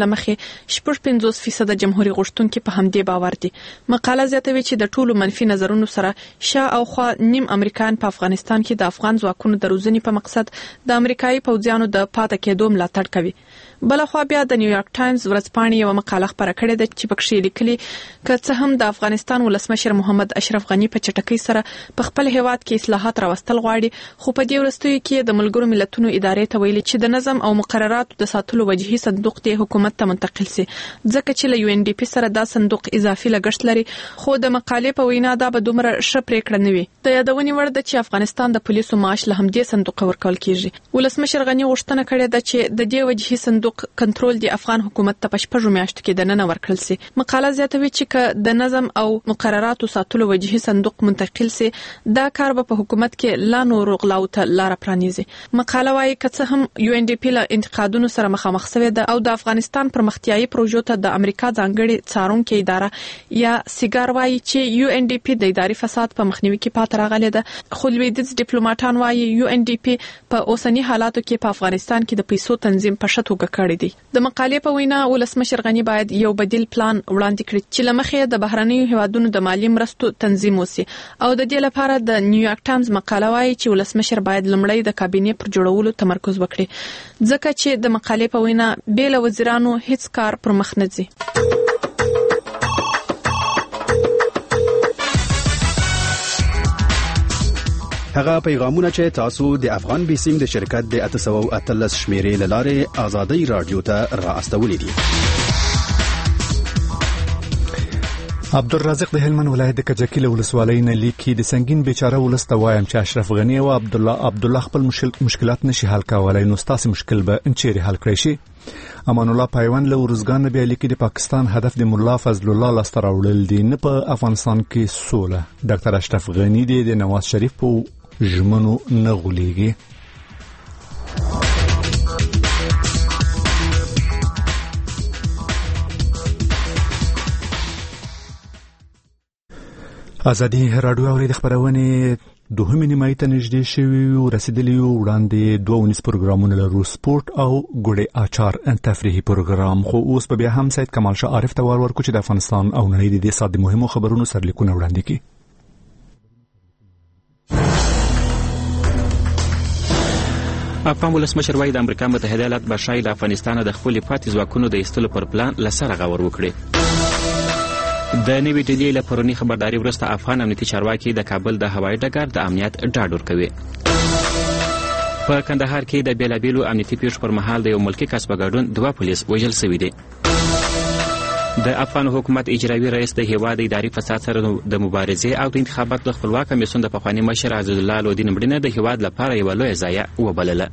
لمخې 50% د جمهوریت غوښتونکو په همدې باور دي. مقاله زیاتوي چې د ټولو منفي نظرونو سره شا او خوا نیم امریکایان په افغانستان کې د افغان ځواکونو د روزنې په مقصد د امریکایي پوځیانو د پاتې کېدو ملاتړ کوي. بلخوا بیا د نیویارک ټایمز ورځپاڼې یو مقاله خپره کړې ده چې پکې لیکلي که څه هم د افغانستان ولسمشر محمد اشرف غنی په چټکۍ سره په خپل هیواد کې اصلاحات راوستل غواړي خو په دې وروستیو کې د ملګرو ملتونو ادارې ته ویلي چې د نظم او مقرراتو د ساتلو وجهي صندوق د حکومت ته منتقل شي ځکه چې له UNDP سره دا صندوق اضافي لګښت لري. خو د مقالې په وینا دا به دومره ښه پریکړه نه وي. د یادونې وړ ده چې افغانستان د پولیسو معاش له همدې صندوق ورکول کیږي. ولسمشر غنی غوښتنه کړې ده چې د دې وجهي صندوق کنټرول د افغان حکومت ته په 6 میاشتو کې د نن ورکړل سي. مقاله زیاتوي چې د نظم او مقرراتو ساتلو وجهي صندوق منتقل سي دا کار به په حکومت کې لا نور غلاو ته لار پرانیزي. مقاله وايي که څه هم UNDP له انتقادونو سره مخامخ شوی ده او د افغانستان پرمختیايي پروژو ته د امریکا ځانګړي څارونکو اداره یا سیګار وايي چې UNDP د اداري فساد په مخنیوي کې پاتې راغلی ده. خو لویدیځ ډیپلوماټان وايي UNDP په اوسنی حالاتو کې په افغانستان کې د پیسو تنظیم په شتوګه کړی دی. د مقالې په وینا ولسمشر غنی باید یو بدیل پلان وړاندې کړي چې لمخې د بهرنیو هیوادونو د مالی مرستو تنظیم وسی او د دې لپاره د نیویارک ټایمز مقاله وايي چې ولسمشر باید لمړی د کابینې پر جوړولو تمرکز وکړي ځکه چې د مقالې په وینا بیل وزیرانو هیڅ کار پر مخ نه ځي. هغه پیغامونه چې تاسو د افغان بیسیم د شرکت د 813 شمیرې لاره آزادۍ رادیو ته را استولې دي. عبدالرزاق د هلمند ولایت د کجکي ولسوالۍ نه لیکي د سنگین بیچاره ولسته وایم چې اشرف غنی او عبدالله خپل مشکلات نشي حل کولای نو ستاسو مشکل به انچيري حل کړئ شي. امان الله پایوند له ورزګان بیا لیکي د پاکستان هدف د مولا فضل الله لاستر اورل دي نه په افغانستان کې سوله. ډاکټر اشرف غنی د نواز شریف په ژمنو نه غولېږي. ازادي رادیو اورید خبرونه دوهمې نیمایي ته نږدې شوي او رسیدلی وړاندې 2 پروګرامونه لرو سپورت او ګوډې اچار تفریحي پروګرام خو اوس په بیا هم سید کمال شاه عارف ته ورکو چې د افغانستان او نړۍ د ساده مهمو خبرونو سرلیکونه وړاندې کړي. افغان ولسمشر وايي د امریکا متحده ایالات به شاید د افغانستان د خپل پاتې ځواکونو د ایستلو پر پلان لسره غور وکړي. د نوې ډیلي له پرونی خبرداري وروسته افغان امنیتي چارواکي د کابل د هوایي ډګر د امنیت ډاډ ورکوي. په کندهار کې د بیلابیلو امنیتي پیښو پر مهال د یو ملکي کس په ګډون 2 پولیس وژل شوي دي. د افغان حکومت اجرایي رئیس د هیواد اداري فساد سره د مبارزې او د انتخاباتو د خپلواک کمیسیون د پخواني مشر عزیز الله لودین مړینه د هیواد لپاره یو لوی ضایعه وبلله.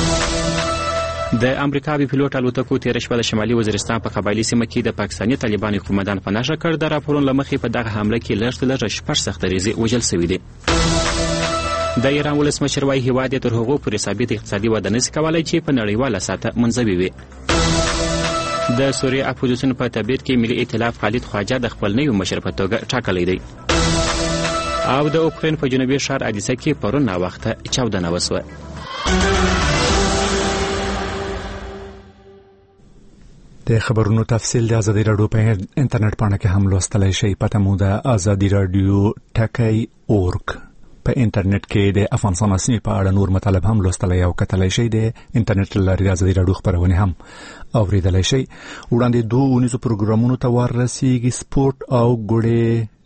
د امریکا بي پيلوټ الوتکو تیر شپه د شمالي وزیرستان په قبایلي سیمه کې د پاکستاني طالبانو قومندان په نشه کړ. د راپورونو لمخې په دغه حمله کې لږ 6 سختریزي وژل شوي دي. د ایران ولسمشر وايي هیواد تر هغو پورې ثابت اقتصادي وده نشي کولای چې په نړیواله سطح منځوي وي. د سوریې اپوزیسیون په تبعید کې ملي ائتلاف خالد خواجه د خپل نوي مشر په توګه ټاکلی دی. او د اوکراین په جنوبي ښار ادیسه کې پرون ناوخته چاودنه وسوه. د خبرونو تفصیل د ازادي رادیو په انټرنیټ باندې کې هم لوستلای شئ. پته مو د ازادي رادیو ټکی.org په انټرنیټ کې د افغانستان اسنی په اړه نور مطالب هم لوستلای او کتلای شئ. د انټرنیټ لارې د ازادي رادیو خبرونه هم اوریدلای شئ. وړاندې 2 پروګرامونو ته ورسیږي سپورت او ګوډې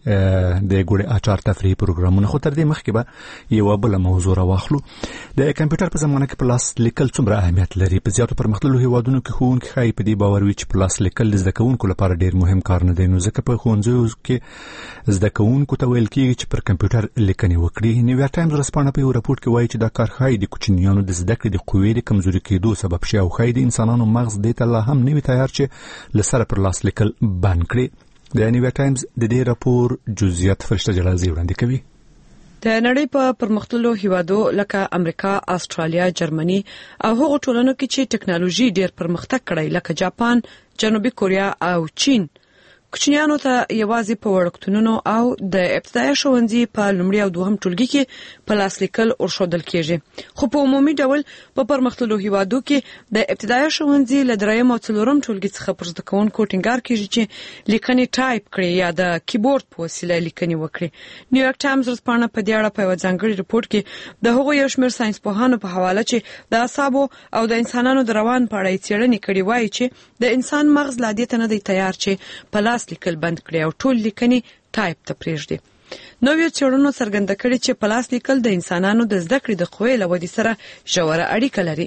د ګوډې اچار تفریحي پروګرامونه. خو تر دې مخکې به یو بل موضوع راوخلو. د کمپیوټر په زمانه کې پلاس لیکل څومره اهمیت لري. په زیاتو پرمختللو هیوادونو کې ښوونکي ښایي په دې باور وي چې پلاس لیکل د زده کوونکو لپاره ډېر مهم کار نه دی. نو ځکه په ښوونځیو کې زده کوونکو ته ویل کېږي چې پر کمپیوټر لیکنې وکړي. نیویارک ټایمز ورځپاڼه په یو راپور کې وایي چې دا کار ښایي د کوچنیانو د زده کړې د قوې د کمزوري کېدو سبب شي او ښایي د انسانانو مغز دې ته لا هم نه وي تیار چې له سره پر لاس لیکل بند کړي. د نیویارک ټایمز د دې راپور جزئیات فرشته جلازي وړاندې کوي. د نړۍ په پرمختللو هیوادو لکه امریکا، استرالیا، جرمني او هغو ټولنو کې چې ټکنالوژي ډېر پرمختګ کړی لکه جاپان، جنوبي کوریا او چین، کوچنیانو ته یوازې په وړکتونونو او د ابتدایي ښوونځي په لومړي او دوهم ټولګي کې په لاس لیکل ورښودل کېږي. خو په عمومي ډول په پرمختللو هیوادو کې د ابتدایي ښوونځي له 3م او 4م ټولګي څخه پر زده کوونکو ټینګار کېږي چې لیکنې ټایپ کړي یا د کیبورډ په وسیله لیکنې وکړي. نیویارک ټایمز ورځپاڼه په دې اړه په یو ځانګړي رپورت کې د هغو یو شمېر ساينسپوهانو په حواله چې د اعصابو او د انسانانو د روان په اړه څېړنې کړې وایي چې د انسان مغز لا دې ته نه دی تیار چې په لاس لیکل بند کړي او ټول لیکنې ټایپ ته پرېږدي. نویو څېړنو څرګنده کړې چې په لاس لیکل د انسانانو د زده کړې د قوې له ودې سره ژوره اړیکه لري.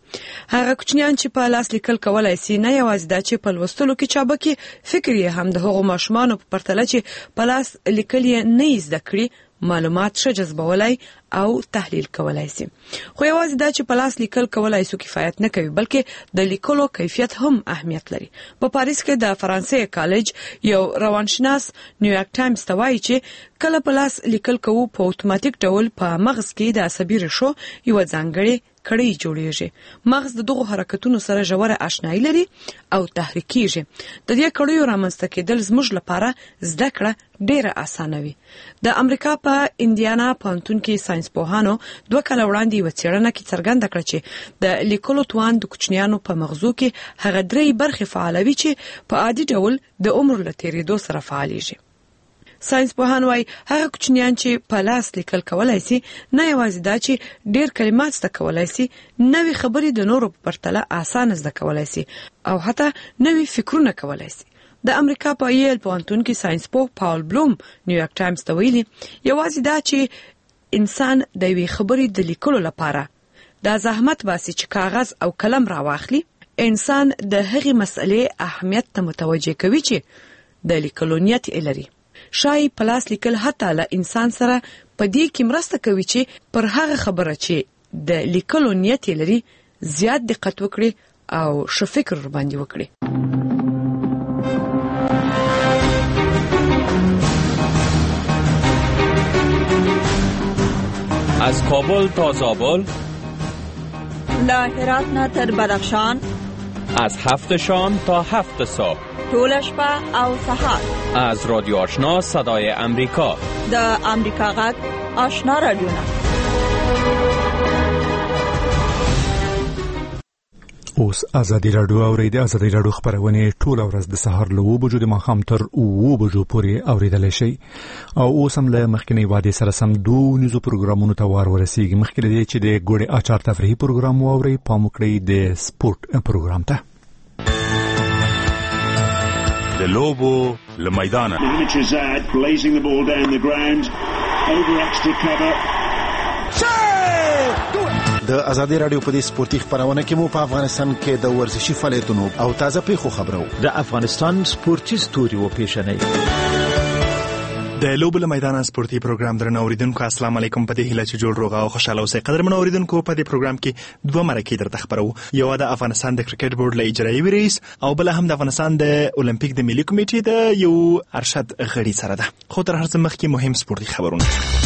هغه کوچنیان چې په لاس لیکل کولای شي نه یوازې دا چې په لوستلو کې چابکي فکر یې هم د هغو ماشومانو په پرتله چې په لاس لیکل یې نه زده کړي معلومات ښه جذبولای او تحلیل کولای شي. خو یوازې دا چې په لاس لیکل کولای سو کفایت نه کوي بلکې د لیکلو کیفیت هم اهمیت لري. په پاریس کې د فرانسې کالج یو روانشناس نیویارک ټایمز ته وایي چې کله په لاس لیکل کوو په اتوماتیک ډول په مغز کې د عصبي ریښو یو ځانګړی کړي جوړیږي. مغز د دغه حرکتونو سره ژوره آشنایي لري او تحریکيږي. د دې کړيو رامنځته کېدل زموږ لپاره زده کړه ډیره اسانه وي. د امریکا په انډیانا پوهنتون کې ساينسپوهانو 2 کال وړاندې یو څېړنه کې څرګنده کړه چې د لیکلو توان د کوچنیانو په مغزو کې هغه 3 برخې فعالوي چې په عادي ډول د عمر له تیریدو سره فعالېږي. ساينسپوهان وايي هغه کوچنیان چې په لاس لیکل کولای شي نه یوازې دا چې ډېر کلمات زده کولای شي، نوې خبرې د نورو په پرتله اسانه زده کولای شي او حتی نوې فکرونه کولای شي. د امریکا په ییل پوهنتون کې ساينسپوه پاول بلوم نیویارک ټایمز ته ویلي یوازې دا چې انسان د یوې خبرې د لیکلو لپاره دا زحمت باسي چې کاغذ او قلم راواخلي، انسان د هغې مسئلې اهمیت ته متوجه کوي چې د لیکلو نیت یې لري. شای پلاس لیکل حتی له انسان سره په دې کې مرسته کوي چې پر هغه خبره چې د لیکلو نیت لري زیات دقت وکړي او ښه فکر باندې وکړي. از کابل تا زابل، له هرات نه تر بدخشان از 7 شام تا 7 صبح طول شپه او سهار از رادیو آشنا صدای امریکا د امریکا غږ آشنا رادیونا. اوس ازادي رادیو اورید ازادي رادیو خبرونه ټول ورځ د سهار له 9 بجو د ماښام تر 9 بجو پورې اوریدل شي او اوس هم له مخکنی وادي سره سم دوه نيزو پروګرامونو ته ورسیږي. مخکې دی چې د ګوړې اچار تفریحي پروګرام ووري پام وکړئ د سپورت پروګرام ته د لوبو له میدانه د ازادي رادیو په دې سپورتي خبرونه کې مو په افغانستان کې د ورزشي فعالیتونو او تازه پیښو خبرو د افغانستان سپورتي ستوري او پیښنې د لوبو له میدان سپورتي پروګرام درنو اوریدونکو السلام علیکم. په دې هیله چې جوړ روغ او خوشاله اوسئ. قدرمن اوریدونکو په دې پروګرام کې دوه مرکې درته خبرو. یو د افغانستان د کرکټ بورډ له اجرایي رئیس او بل هم د افغانستان د اولمپیک د ملي کمیټې د یو ارشد غړي سره ده. خو تر هر څه مخکې مهم سپورتي خبرونه.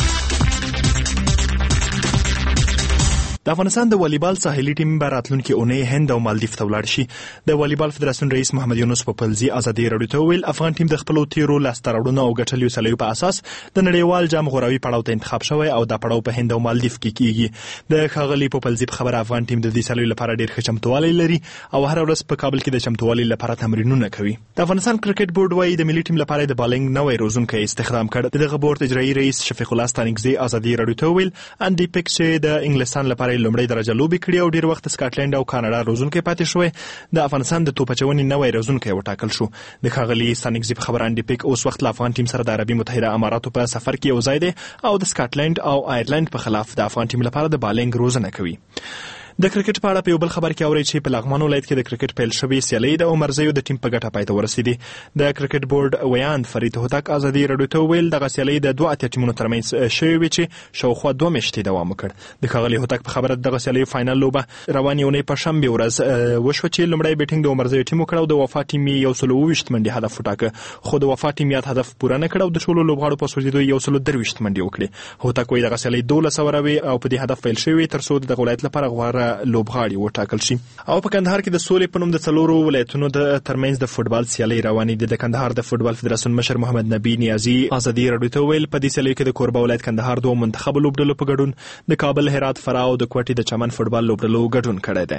د افغانستان د والیبال ساحلي ټیم به راتلونکي اونۍ هند او مالدیف ته ولاړ شي. د والیبال فدراسیون رئیس محمد یونس پوپلزي ازادي رادیو ته ویل افغان ټیم د خپل تیرو لاسته راوړنو او ګټلو سلیو په اساس د نړیوال جام غوراوي پړاو ته انتخاب شوی او د پړاو په هند او مالدیف کې کیږي. د ښاغلي پوپلزي په خبره افغان ټیم د دې سلیو لپاره ډیر ښه چمتووالی لري او هر ورځ په کابل کې د چمتووالي لپاره تمرینونه کوي. د افغانستان کرکټ بورډ وايي د ملي ټیم لپاره د بالینګ نوې روزونکي استخدام کړ. دغه بورډ اجرایي رئیس شفیق الله ستانکزي ازادي رادیو ته ویل انډي پیک چې د انګلستان لپاره لومړی درجه کړي او ډیر وخت سکاټلند او کاناډا روزونکي پاتې شوی. د افغانستان د توپچونې نوې روزونکي وټاکل شو. د ښاغلي ستانکزي په خبره انډي پیک اوس وخت له افغان ټیم سره د عربي متحده اماراتو په سفر کې یو ځای دی او د سکاټلند او آیرلند په خلاف د افغان ټیم لپاره د بالینګ روزنه کوي. د کرکټ په اړه په یو بل خبر کې اوري چې په لغمان ولایت کې د کرکټ پیل شوی سیالي د عمرزیو د ټیم په ګټه پای ته ورسېدي. د کرکټ بورډ ویان فرید هوتک ازادي رادیو ته ویل دغه سیالي د دوه اتیا ټیمونو ترمنځ شوی و چې شاوخوا 2 میاشتې دوام وکړ. د ښاغلي هوتک په خبره دغه سیالي فائنل لوبه رواني اونۍ په شنبه ورځ وشو چې لومړی بیټینګ د عمرزیو ټیم وکړ او د وفا ټیم 120 منډي هدف وټاکه خو د وفا ټیم یاد هدف پوره نه کړ او د ټولو لوبغاړو په سوځیدو 123 منډي وکړي. هوتک وایي دغه سیالي 12 وروي او په دې هدف فیل شوی تر څو د ولایت لپاره غوړه لوبغاړي وټاکل شي. او په کندهار کې د سولې په نوم د څلورو ولایتونو د ترمنځ د فوتبال سیالي روانې دي. د کندهار د فوتبال فدراسیون مشر محمد نبی نیازی ازادي رادیو ته ویل په دې سیالي کې د کوربه ولایت کندهار دوه منتخب لوبډلو په ګډون د کابل هرات فراه او د کوټې د چمن فوتبال لوبډلو ګډون کړی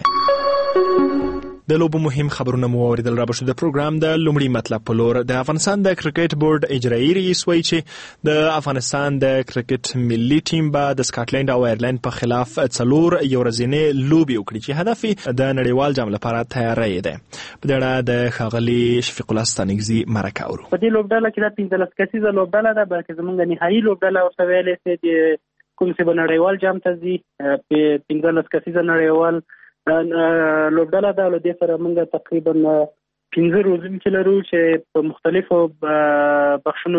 دی. د لوبو مهم خبرونه مو اوریدل. را بشو د پروګرام د لومړي مطلب په لور. د افغانستان د کرکټ بورډ اجرایي رئیس وایي چې د افغانستان د کرکټ ملي ټیم به د سکاټلند او آیرلند په خلاف 4 یورځینې لوبي وکړي چې هدف د نړیوال جام لپاره تیاری دی. په دغه د ښاغلي شفیق الله ستانکزي مرکه اورو. په دې لوبډله کې د 15 کسیزه لوبډله ده بلکې زمونږ نهایي لوبډله ورته ویلې چې کوم څه به نړیوال جام ته ځي په 15 کسیزه نړیوال لوبډله ده. له دې سره موږ تقریبا 15 روزونکي لرو چې په مختلفو بخشونو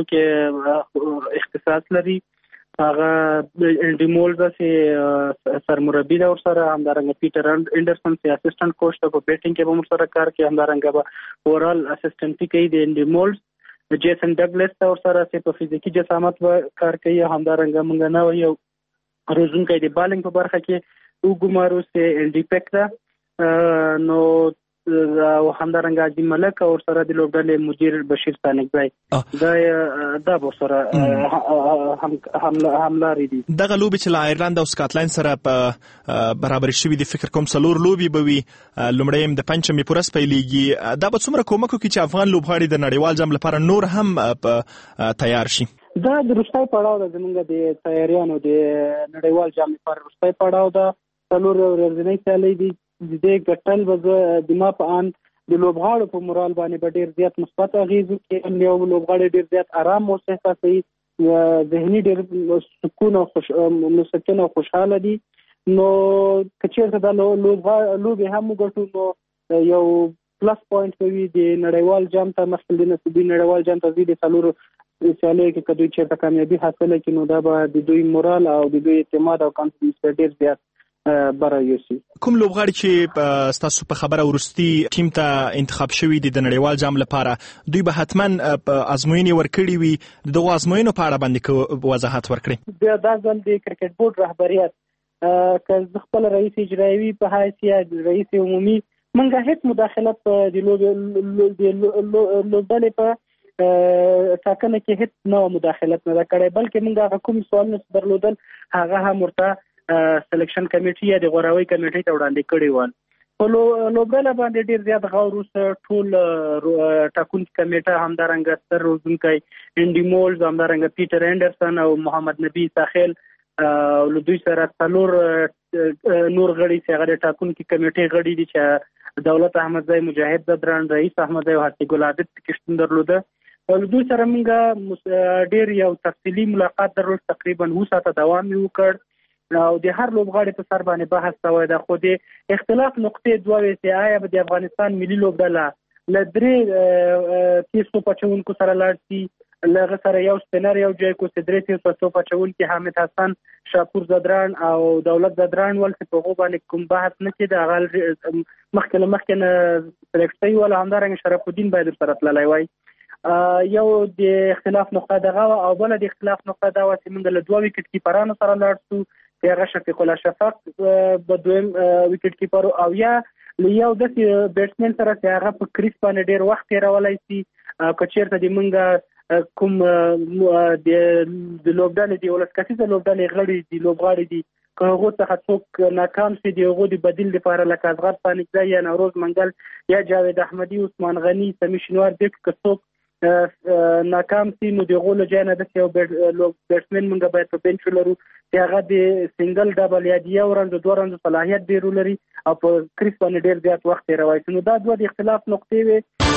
کې اختصاص لري. هغه انډي مولز چې سرمربي ده ورسره همدارنګه پیټر انډرسن چې اسسټنټ کوچ ته په بیټینګ کې به ورسره کار کوي. همدارنګه به اورال اسسټنټي کوي د انډي مولز. جیسن ډګلس ته ورسره چې په فزیکي جسامت کار کوي. همدارنګه موږ نه یو روزونکي د بالینګ په برخه کې وګمارو چې انډي پیک ده نو او همدارنګه عظیم ملک او سره د لوبډلې مدیر بشیر ثانکزی دا به سره حمله لري. دغه لوبي چې له آیرلند او سکاټلند سره په برابر شوي د فکر کوم څلور لوبي به وي. لومړی د پنځمې پورس پیلېږي. دا به څومره کومک وکړي چې افغان لوبغاړي د نړیوال جام لپاره نور هم تیار شي؟ دا د وروستي پړاو ده زموږ د تیاریانو د نړیوال جام لپاره وروستي پړاو ده. څلور ورځنۍ سیالي دي. د ګټل به د ما په ان د لوبغاړو په مورال باندې به ډیر زیات مثبت اغیز وکړي. یو لوبغاړي ډیر زیات آرام او احساسي ذهني ډیر سکون او مسکن او خوشاله دي. نو کچېرته د لوبي هم وګټو نو یو پلس پوینټ وي د نړیوال جام ته مخکې د نړیوال جام ته د څلور سیالي کې کدوې چې کامیابی حاصله کړي نو دا به د دوی مورال او د دوی اعتماد او کانفیډنس ډیر زیات برایوسی. کوم لوبغاړي چې تاسو په خبره ورستی ټیم ته انتخاب شوی دي د نړیوال جام لپاره دوی به حتما ازموینې ورکړي وي. دغه ازموینو په اړه باندې وضاحت ورکړي. دا ځل د کرکټ بورډ رهبریت که خپل رئیس اجرایي په حیثیت رئیس عمومي منګه هیڅ مداخلت د لوبډلې په ټاکنه کې هیڅ نو مداخلت نه کړې، بلکې موږ کوم سوالونه درلودل هغه هم ورته سلیکشن کمیټي یا د غوراوي کمیټي ته وړاندې کړی و. په لوبډله باندې ډیر زیات غور وسه، ټول ټاکنې کمیټه همدارنګه ستر روزونکي انډیمولز، همدارنګه پیټر انډرسن او محمد نبی ساحل له دوی سره څلور نور غړي چې هغه ټاکنې کمیټې غړي دي چې دولت احمدزی، مجاهد زدران، رئیس احمدزی او حتی ګل عادت کې شتون درلوده. دوی سره موږ ډیر یو تفصیلی ملاقات درلود، تقریبا 2 ساعته دوام وکړ او د هر لوبغاړي په سر باندې بحث شوی دی. خو د اختلاف نقطې دوه وې چې آیا به د افغانستان ملي لوبډله له 3 تیسو پچونکو سره لاړ شي، لغه سره یو سپینر یو جای کو چې 3 تیسو پچونکو حامد حسن، شاپور زدران او دولت زدران ول چې په غو باندې کوم بحث نه کېده، هغه مخکې نه سلیکټي ولا همدارنګه شرف الدین باید سره تللی وای. یو د اختلاف نقطه دغه او بل د اختلاف نقطه دا و چې موږ له 2 وکټ کیپرانو سره لاړ شو، هغه شفیق الله شفق په دویم وکټ کیپر او یا یو د بیټسمن سره چې هغه په کریس باندې ډیر وخت تیرولای شي. کچیرته د موږ کوم د لوبډلې دی ولسکسي د لوبډلې غړي دی لوبغاړي دي که هغه څخه څوک ناکام شي دی هغه د بدیل لپاره لکه اصغر پانیکزی یا نوروز منګل یا جاوید احمدی، عثمان غنی، سمی شنوار دک که څوک ناکام سي نو د غول جانه د یو بیټسمن موږ باید په بنچ ولرو چې هغه د سنگل ډبل یا د یو رند دوه رند صلاحیت ډیر لري او په کریس باندې ډیر زیات وخت راوړي. نو دا دوه د اختلاف نقطې وي.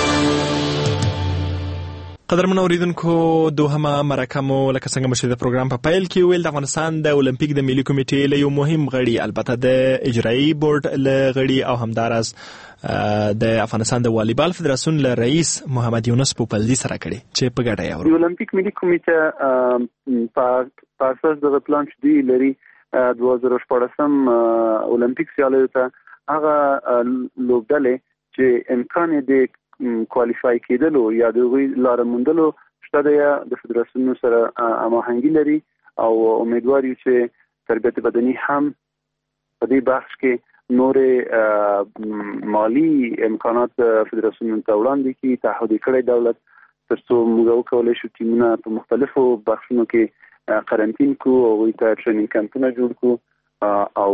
قدرمن اوریدونکو، دوهمه مرکه مو لکه څنګه مشه د پروګرام په پیل کې ویل د افغانستان د اولمپیک د ملي کمیټې له یو مهم غړي، البته د اجرایی بورډ له غړي او همدارس د افغانستان د والیبال فدراسیون له رئیس محمد یونس پوپلزی سره کړي چې په ګډه یې اولمپیک ملي کمیټه په اساس د پلان چې دی لري 2014 اولمپیک سیالیو ته هغه لوبډلې چې امکان دې کوالیفای کېدلو یا د لار موندلو شته د فدراسیون سره هماهنګي لري او امیدوار یو چې تربیت بدني هم په دې بخش کې نور مالی امکانات فدراسیون ته وړاندې کی تعهد کړی دولت ترڅو موږ وکولای شو ټیمونه په مختلفو بخشونو کې قرنټین کو او ته ټریننګ کمپونه جوړ کو او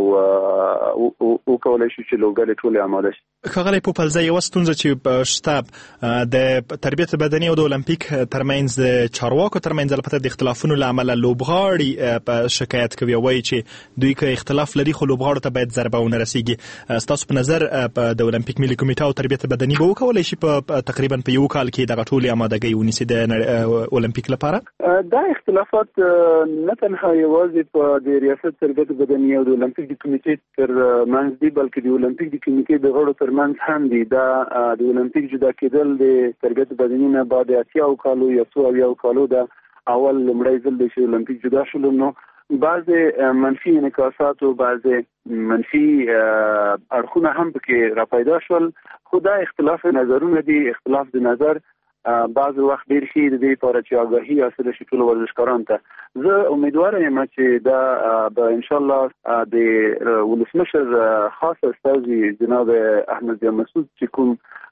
کولای شي چې لوګل ټول آماده شي. خغلی پوپلزی یو ستونزه چې په شتاب د تربیت بدني او د اولمپیک ترمنځ د چارواکو ترمنځ البته د اختلافونو لامل لوبغاړي په شکایت کوي وایي چې دوی که اختلاف لري خو لوبغاړو ته باید ضربه ونه رسیږي. تاسو په نظر د اولمپیک ملي کمیټه او تربیت بدني به وکولای شي په تقریبا په یو کال کې د ټولې آمادګۍ ونیسي د اولمپیک لپاره؟ دا اختلافات نه تنها یوازې په د ریاست تربیت بدني او د اولمپیک د کمیټې تر منځ دی بلکې د اولمپیک د کمیټې د غړو تر منځ هم دي. دا د اولمپیک جدا کېدل د تربیت بدني نه بعد 80 کالو یا 100 کالو دا اول لمړی ځل د اولمپیک جدا شول. نو بعض منفي انعکاسات او بعض منفي اړخونه هم پکې را پیدا شول. خو دا اختلاف نظرونه دي، اختلاف د نظر بعض وخت ډیر شي د دې لپاره چې آگاهي حاصل شي ټول ورزشکارانو ته. زه امیدوار یم چې دا به ان شاء الله د ولسمشر خاص استاذ جناب احمد مسعود چې کوم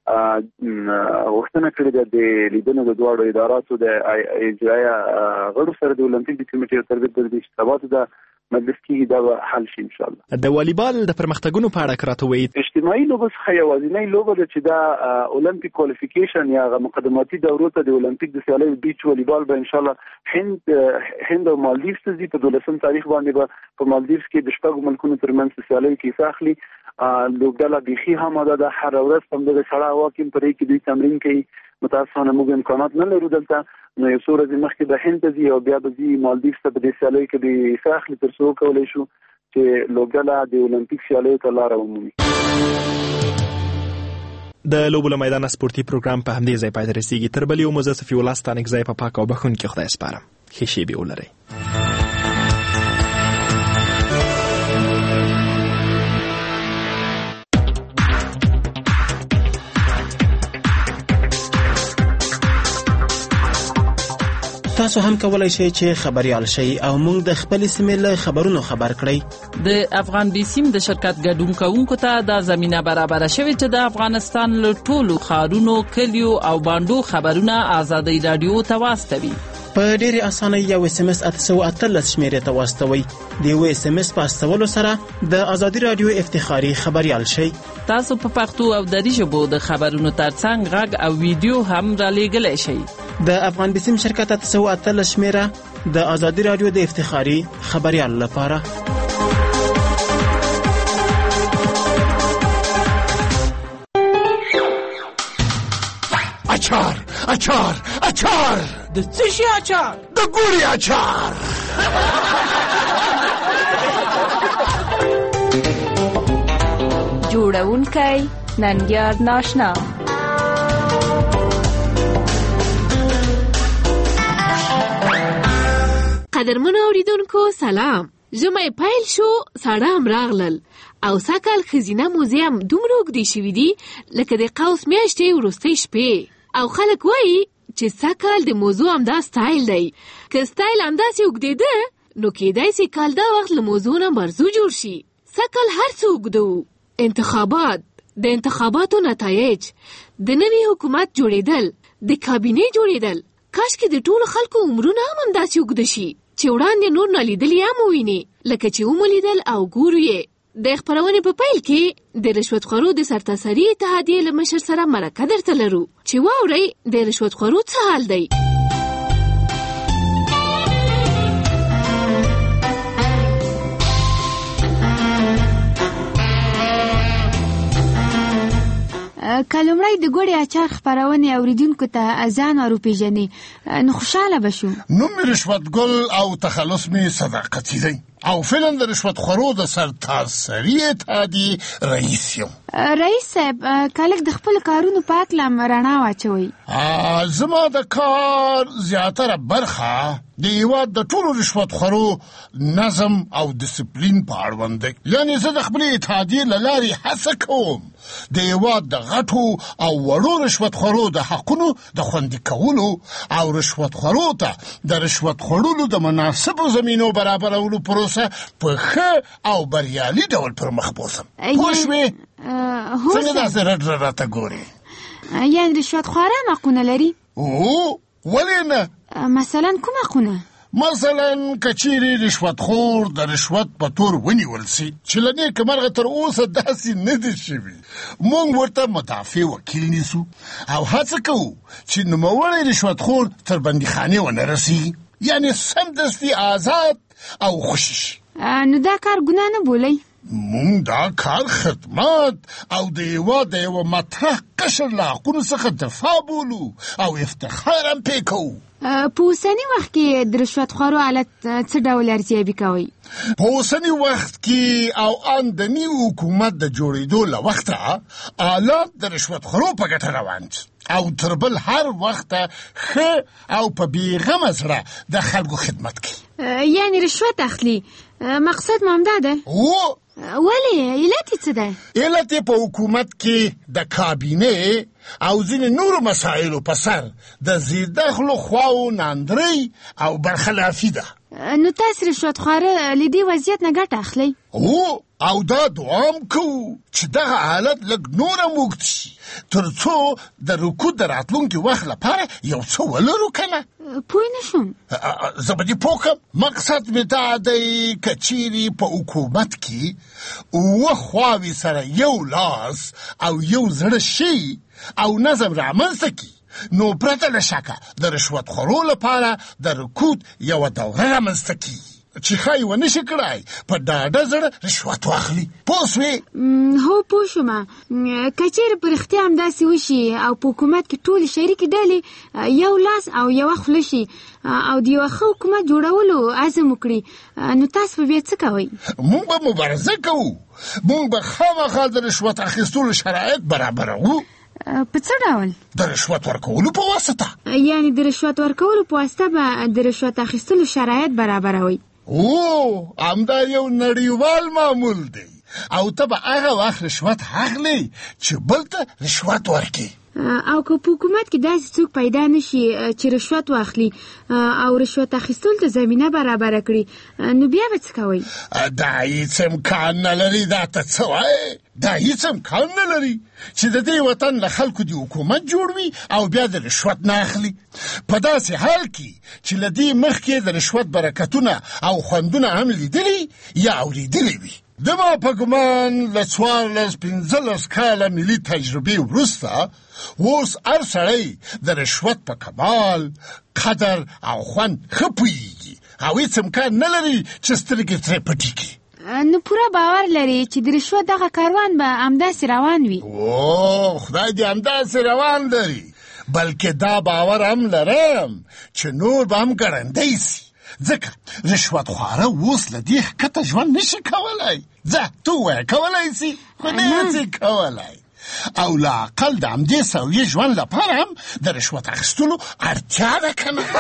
غوښتنه کړې ده د لیدنې د دواړو اداراتو د اجرایه غړو سره د اولمپیک د کمیټې او تربیت د اشتباهاتو د مجلس کې دا حل شي ان شاء الله. د والیبال د پرمختګونو په اړه کراته وایي اجتماعي لوبه څخه یوازینۍ لوبه ده چې دا اولمپیک کوالیفیکیشن یا مقدماتي دورو ته د اولمپیک د سیالیو بیچ والیبال به ان شاء الله هند او مالدیوس ته په 12 تاریخ باندې په مالدیوس کې د شپږ ملکونو ترمنځ سیالیو کې ساخلي. لوبډله بيخي هم ده هر ورځ هم د سړا واکم پرې کې دوی تمرین کوي. متاسفانه موږ امکانات نه لرو دلته، نو یو څو ورځې مخکې د هند ته او بیا د مالدیوس ته په دې سیالیو کې د ساخلي ترڅو کولای شو چې لوبډله د اولمپیک سیالیو ته لار ومومي. د لوبو له میدان سپورتي پروګرام په همدې ځای پای ته رسیږي. تر بل یو مزه صفي الله ستانک ځای په پاک او بخون کې خدای سپارم. ښه شی به ولرئ. تاسو هم کولای شئ چې خبريال شئ او موږ د خپل سیمې له خبرونو خبر کړئ. د افغان بیسیم د شرکت ګډون کوونکو ته د زمينه برابر شوی چې د افغانستان له ټولو ښارونو، کلیو او باندو خبرونه آزادۍ رادیو ته واستوي. په ډېرې اسانۍ یو SMS 813 شمیرې ته واستوئ. د یو SMS په استولو سره د ازادي رادیو افتخاري خبريال شئ. تاسو په پښتو او دری ژبو د خبرونو ترڅنګ غږ او ویډیو هم را لېږلی شئ. د افغان بیسیم شرکت 813 شمیره د ازادي رادیو د افتخاري خبريال لپاره. اچار اچار اچار د څه شي اچار؟ د ګوري اچار. جوړونکی ننګیار ناشنا. قدرمنو اوریدونکو سلام. ژمی پیل شو، ساړه هم راغلل او سږکال ښځینه موزیم دومره اوږدې شوي دي لکه د قوس میاشتې وروستۍ شپې. او خلک وایي چې سږکال د موضوع همدا سټایل دی. که سټایل همداسې اوږدېده نو کیدای سي کال دا وخت له موضوع نه مرزو جوړ شي. سږکال هر څه اوږده وو. انتخابات، د انتخاباتو نتایج، د نوي حکومت جوړېدل، د کابینې جوړېدل. کاشکې د ټولو خلکو عمرونه هم همداسې اوږده شي چې وړاندې نور نالیدلي هم وویني لکه چې ومولیدل او ګورو یې. د خپرونې په پیل کې د رشوتخورو د سرتاسري اتحادیې له مشر سره مرکه درته لرو چې واورئ د رشوتخورو څه حال دی. کلمړی د ګوړې اچار خپرونې اوریدونکو ته ځان وروپېژنې نو خوشحاله به شو. نوم مې رشوت ګل او تخلص مې صداقتي دی او فعلا د رشوتخورو د سرتاسري اتحادیې رئیس یم. رئیس صاحب کالک د خپل کارونو په هکله رڼا واچوئ. زما د کار زیاتره برخه د هېواد د ټولو رشوتخورو نظم او ډسپلین په اړوند دی. یعنې زه د خپلې اتحادیې له لارې هڅه کوم د هېواد د غټو او وړو رشوتخورو د حقونو د خوندي کولو او رشوتخورو ته د رشوت خوړلو د مناسبو زمینو برابرولو پروسه په ښه او بریالي ډول پر مخ بوځم. پوه شوې؟ څنګه داسې رډ راته ګورې؟ یعنې رشوتخواران حقونه لري؟ ولې نه؟ مثلا کوم حقونه؟ مثلا کچيري رشوتخور د رشوت په تور ونیول سي چې له نیکه مرغه تر اوسه داسې نه دي شوي. موږ ورته مدافع وکیل نیسو او هڅه کوو چې نوموړی رشوتخور تر بندیخانې ونه رسیږي، یعنې سمدستي آزاد او خوشي شي. نو دا کار ګناه نه بولئ؟ مونږ دا کار خدمت او د هېواد د یوه مطرح قشر له حقونو څخه دفاع بولو او افتخار هم پې کوو. په اوسني وخت کې د رشوتخورو حالت څه ډول ارزیابي کوئ؟ په اوسني وخت کې او ان د نوي حکومت د جوړېدو له وخته حالات د رشوتخورو په ګټه روان دي او تر بل هر وخته ښه او په بېغمه زړه د خلکو خدمت کوي. یعنې رشوت اخلي، مقصد مو همدا ده؟ ولې؟ علت یې څه ده؟ علت یې په حکومت کې د کابینې او ځینې نورو مسایلو په سر د زیردخلو خواو ناندرۍ او برخلافي ده. نو تاسو رشوتخواره له دې وضعیت نه ګټه اخلئ؟ او دا دوام کوو چې دغه حالت لږ نور هم اوږد شي تر څو د رکود د راتلونکي وخت لپاره یو څه ولرو که نه؟ پوه نه شوم. زه به دې پوه کړم. مقصد مې دا دی که چیرې په حکومت کې اووه خواوې سره یو لاس او یو زړه شي او نظم رامنځته کړي نو پرته له شکه د رشوتخورو لپاره د رکود یوه دوره رامنځته کړي چې ښایي ونه شي کړای په ډاډه زړه رشوت واخلي. پوه شوې؟ هو پوه شومه. که چیرې په رښتیا همداسې وشي او په حکومت کې ټولې شریکې ډلې یو لاس او یوه خوله شي او د یوه ښه حکومت جوړولو عزم وکړي نو تاسو به بیا څه کوئ؟ موږ به مبارزه کوو. موږ به خامخا د رشوت اخیستلو شرایط برابروو. په څه ډول؟ د رشوت ورکولو په واسطه. یعنې د رشوت ورکولو په واسطه به د رشوت اخیستلو شرایط برابروئ؟ همدا یو نړیوال معمول دی او ته به هغه وخت رشوت اخلې چې بل ته رشوت ورکړي. او که په حکومت کې داسې څوک پیدا نشي چې رشوت واخلي او رشوت اخیستل ته زمینه برابره کړي نو بیا به څه کوئ؟ دا هیڅ امکان نه لري. دا ته څه وایې؟ دا هیڅ امکان نه لري چې د دې وطن له خلکو د حکومت جوړ وي او بیا د رشوت نه اخلي. په داسې حال کې چې له دې مخکې د رشوت برکتونه او خوندونه هم لیدلي یا اورېدلي وي. دما په ګمان له 14-15 کاله ملي تجربې وروسته اوس هر سړی د رشوت په کمال، قدر او خوند ښه پوهېږي او هېڅ امکان نه لري چې سترګې ترې پټې کړي. نو پوره باور لري چې د رشوت دغه کاروان به همداسې روان وي؟ خدای دې همداسې روان لري، بلکې دا باور هم لرم چې نور به هم ګړندی سي، ځکه رشوت خواره اوس له دې ښکته ژوند نشي کولی. ځه تو وایه کولی سي؟ خو نه سي کولی. او له اقل د همدې سویې ژوند لپاره هم د رشوت اخیستلو اړتیا ده که نه؟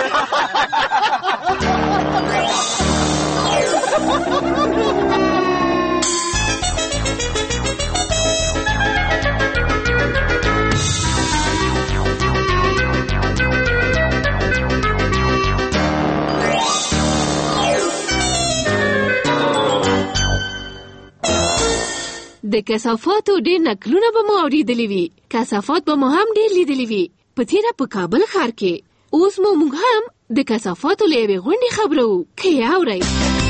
د کثافاتو ډېر نقلونه به مو اورېدلي وي. کثافات به مو هم ډېر لیدلي وي. په تېره په کابل ښار کې اوس مو موږ هم د کثافاتو له یوې غونډې خبرو که یې اورئ.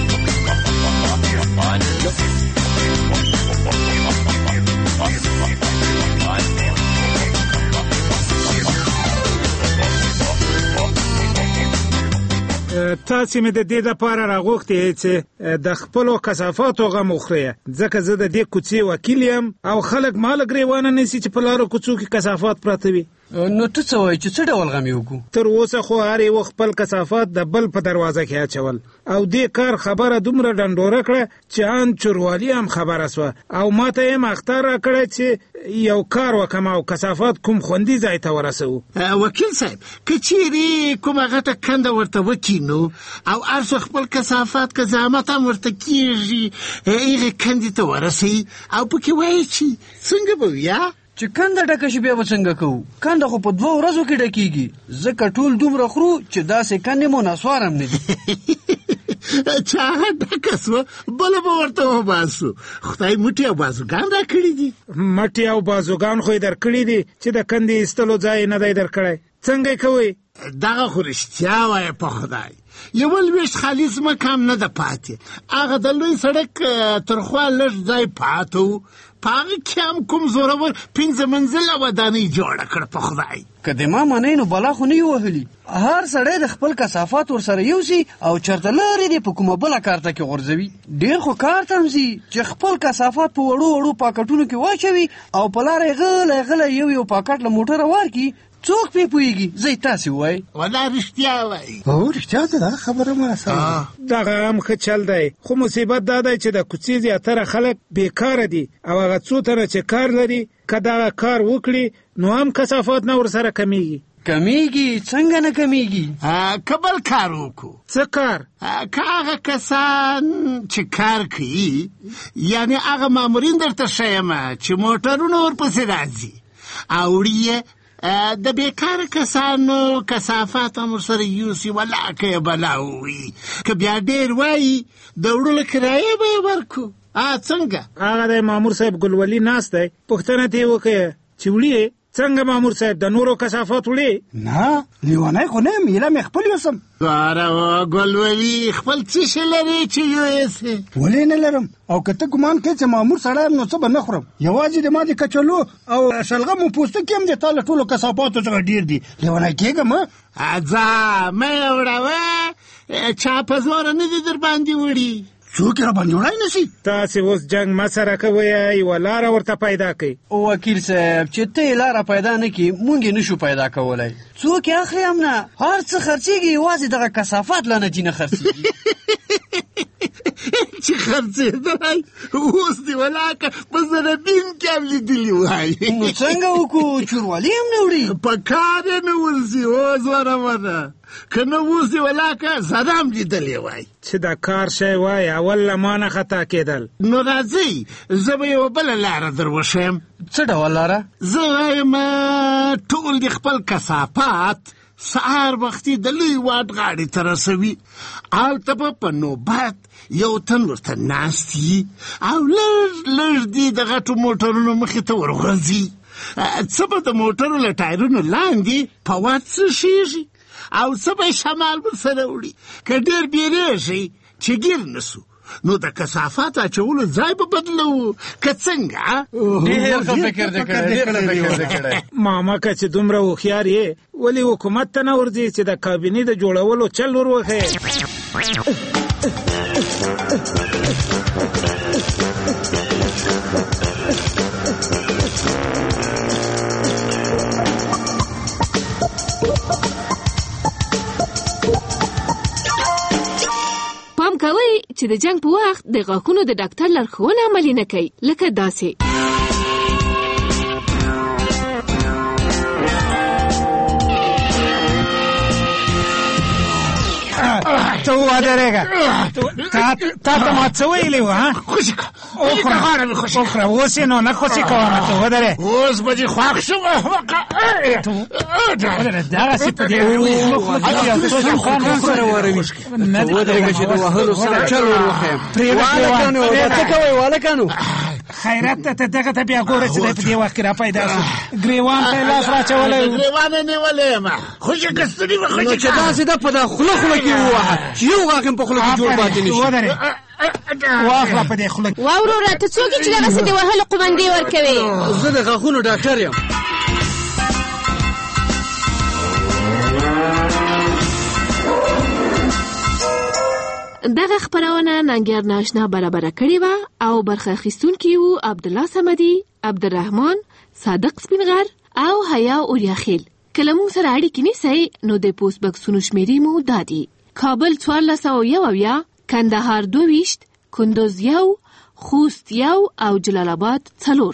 تاسې مې د دې دپاره راغوښتې چې د خپلو کثافاتو غم وخورئ، ځکه زه د دې کوڅې وکیل یم او خلک ما له ګریوانه نیسي چې په لارو کوڅو کې کثافات پراته وي. نو ته څه وایې چې څه ډول غم یې وکړو؟ تر اوسه خو هر یو خپل کثافات د بل په دروازه کې اچول او دې کار خبره دومره ډنډوره کړه چې ان چوروالي هم خبره سوه او ما ته یې اخطار راکړی چې یو کار وکم او کثافات کوم خوندي ځای ته ورسوو. وکیل صاحب، که چیرې کومه غټه کنده ورته وکینو او هر څو خپل کثافات که زحمت هم ورته کېږي هغې کندې ته ورسوي او پکې وایي چې څنګه به وي چې کنده ډکه شي بیا به څنګه کوو؟ کنده خو په 2 ورځو کې ډکېږي، ځکه ټول دومره خورو چې داسې کندې مو نسوار هم نه دي. چې هغه ډکه سوه بله به ورته وباسو. خدای موټي او بازوګان را کړي دي. مټې او بازوګان خو یې در کړي دي چې د کندې ایستلو ځای نه دی در کړی. څنګه یې کوئ؟ دغه خو رښتیا وایه په خدای، یو لویشت خالي ځمکه هم نه ده پاتې. هغه د لوی سړک تر خوا لږ ځای پاته و، په هغه کې هم کوم زورور 5 منزله ودانۍ جوړه کړه. په خدای که د ما منئ نو بلا خو نه یې وهلي. هر سړی د خپل کثافات ورسره یوسي او چېرته لرې دې په کومه بله کارته کې غورځوي. ډېر خو کار ته هم ځي چې خپل کثافات په وړو وړو پاکټونو کې واچوي او په لاره یې غلی یو پاکټ له موټره ورکړي. څوک پې پوهېږي؟ زه تاسې ووایئ. والله رښتیا وایي. رښتیا ده، دا خبره مه دغه هم ښه چل دی، خو مصیبت دا دی چې د کوڅې زیاتره خلک بېکاره دي او هغه څو تنه چې کار لري که دغه کار وکړي نو هم کثافات نه ورسره کمیږي. کمیږي؟ څنګه نه کمیږي؟ که بل کار وکړو. څه کار؟ که هغه کسان چې کار کوي، یعنې هغه مامورین درته ښیم چې موټرونه ورپسې راځي او وړي د بیکاره کسانو کثافات هم ورسره یوسي. والله که یې بلا ووي، که بیا ډېر وایي د وړلو کرایه به یې ورکړو. څنګه؟ هغه دی مامور صاحب ګلولي ناست دی، پوښتنه ته یې وکړه چې وړي څنګه مامور صاحب د نورو کثافات وړي؟ نه، لیونی خو نه یم، ایله مې خپل یوسم. ګلولي خپل څه شی لري چې یوسې؟ ولې نه لرم؟ او که ته ګمان کوې چې مامور سړی یم نو څه به نه خورم؟ یوازې د ما د کچلو او شلغم و پوستکي هم د تا له ټولو کثافاتو څخه ډېر دي. لیونی کېږم؟ ځه مه یې وړوه، چا په زوره نه دي در باندې وړي. څوک یې را باندې وړی نه شي. تاسې اوس جنګ مه سره کوئ، یوه لاره ورته پیدا کړئ. وکیل صاحب، چې ته یې لاره پیدا نه کړي موږ یې نشو پیدا کولی. څوک یې اخلي هم نه، هر څه خرڅېږي، یوازې دغه کثافات لا نه چې نه خرڅېږي. چې خرڅېدلی اوس دې ولاکه په زربین کې هم لیدلي وای. نو څنګه وکړو چوروالي هم نه وړي؟ په کار یې نه ورځي. اوس ورمه ده که نه اوس دې ولاکه زده هم لیدلی وای. چې دا کار شی وای اول له ما نه خطا کېدل. نو راځئ زه به یوه بله لاره در وښیم. څه ډول لاره؟ زه وایم ټول د خپل کثافات سهار وختي د لوی واټ غاړې ته رسوي. هلته به په نوبت یو تن ورته ناست وي او لږ لږ دې د غټو موټرونو مخې ته ورغورځي. څه به د موټرو له ټایرونو لاندې په واد څښېږي او څه به شمال ورسره وړي. که ډېر بیریږي چې ګیر نه سو نو د کثافات اچولو ځای به بدلو. که څنګه ډېر ښه فکر دې کړی. ماما که چې دومره هوښیار یې ولې حکومت ته نه ورځي چې د کابینې د جوړولو چل ور وښیې؟ پام کوئ چې د جنگ په وخت د غاښونو د ډاکټر لارښوونه عملي نه کوي، لکه داسې. ته ودرېږه. تا ته ما څه ویلي وو؟ خوشي که وخوره اوس یې نو نه خوشي کومه. ته ودرې. اوس به دې خوښ شو. دغسې په دې خان سره واروي. ودرېږه چې د وهلو سره چل ور وښیم. څه کوئ والکانو؟ خیرت ته دغه ته بیا ګوره چې دی په دې وخت کې را پیدا شو. ګریوان ته یې لاس راچولی و. ګریوان یې نیولی یم. خوشي که ستړي وه. نو چې داسې ده په دا خوله کې ووهه چې یو غاښ هم په خوله کې جوړ پاتې نه شي. ودرې واخله په دې خوله کې. وا وروره ته څوک یې چې دغسې د وهلو قومندې ورکوې؟ زه د غاښونو ډاکټر یم. دغه خپرونه ننګیار ناشنا برابره کړې وه او برخه اخیستونکي وو عبدالله صمدي، عبدالرحمن، صادق سپینغر او حیا اوریاخیل. که له موږ سره اړیکې نیسئ نو د پوسټ بکسونو شمیرې مو دا دي: کابل 1401، کندهار 22، کندوز 1، خوست 1 او جلال آباد 4.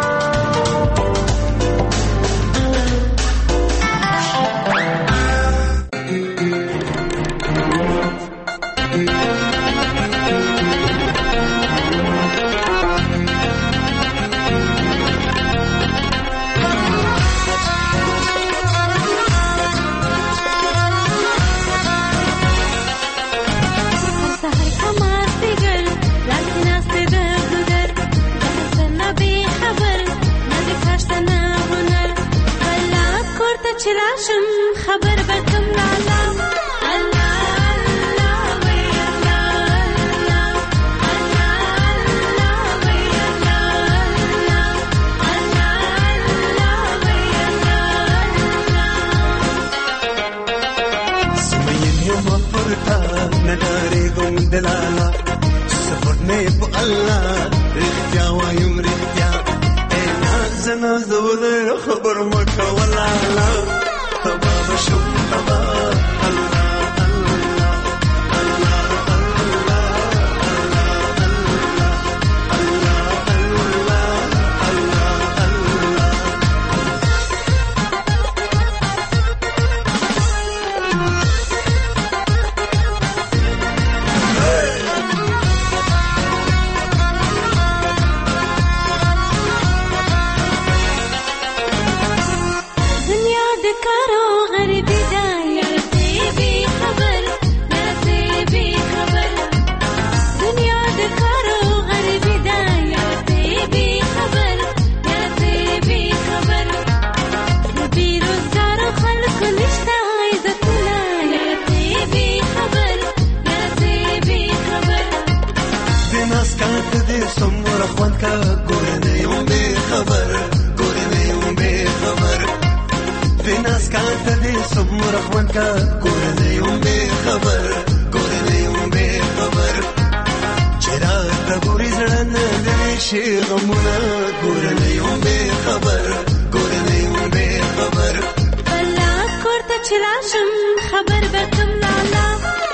چراشم خبر بکم لالا دلالا سفرني بالله رختيا ويوم رختيا انا زنا زودر خبر مكه ولا لا طباب شو طباب الله خبر بكم لالا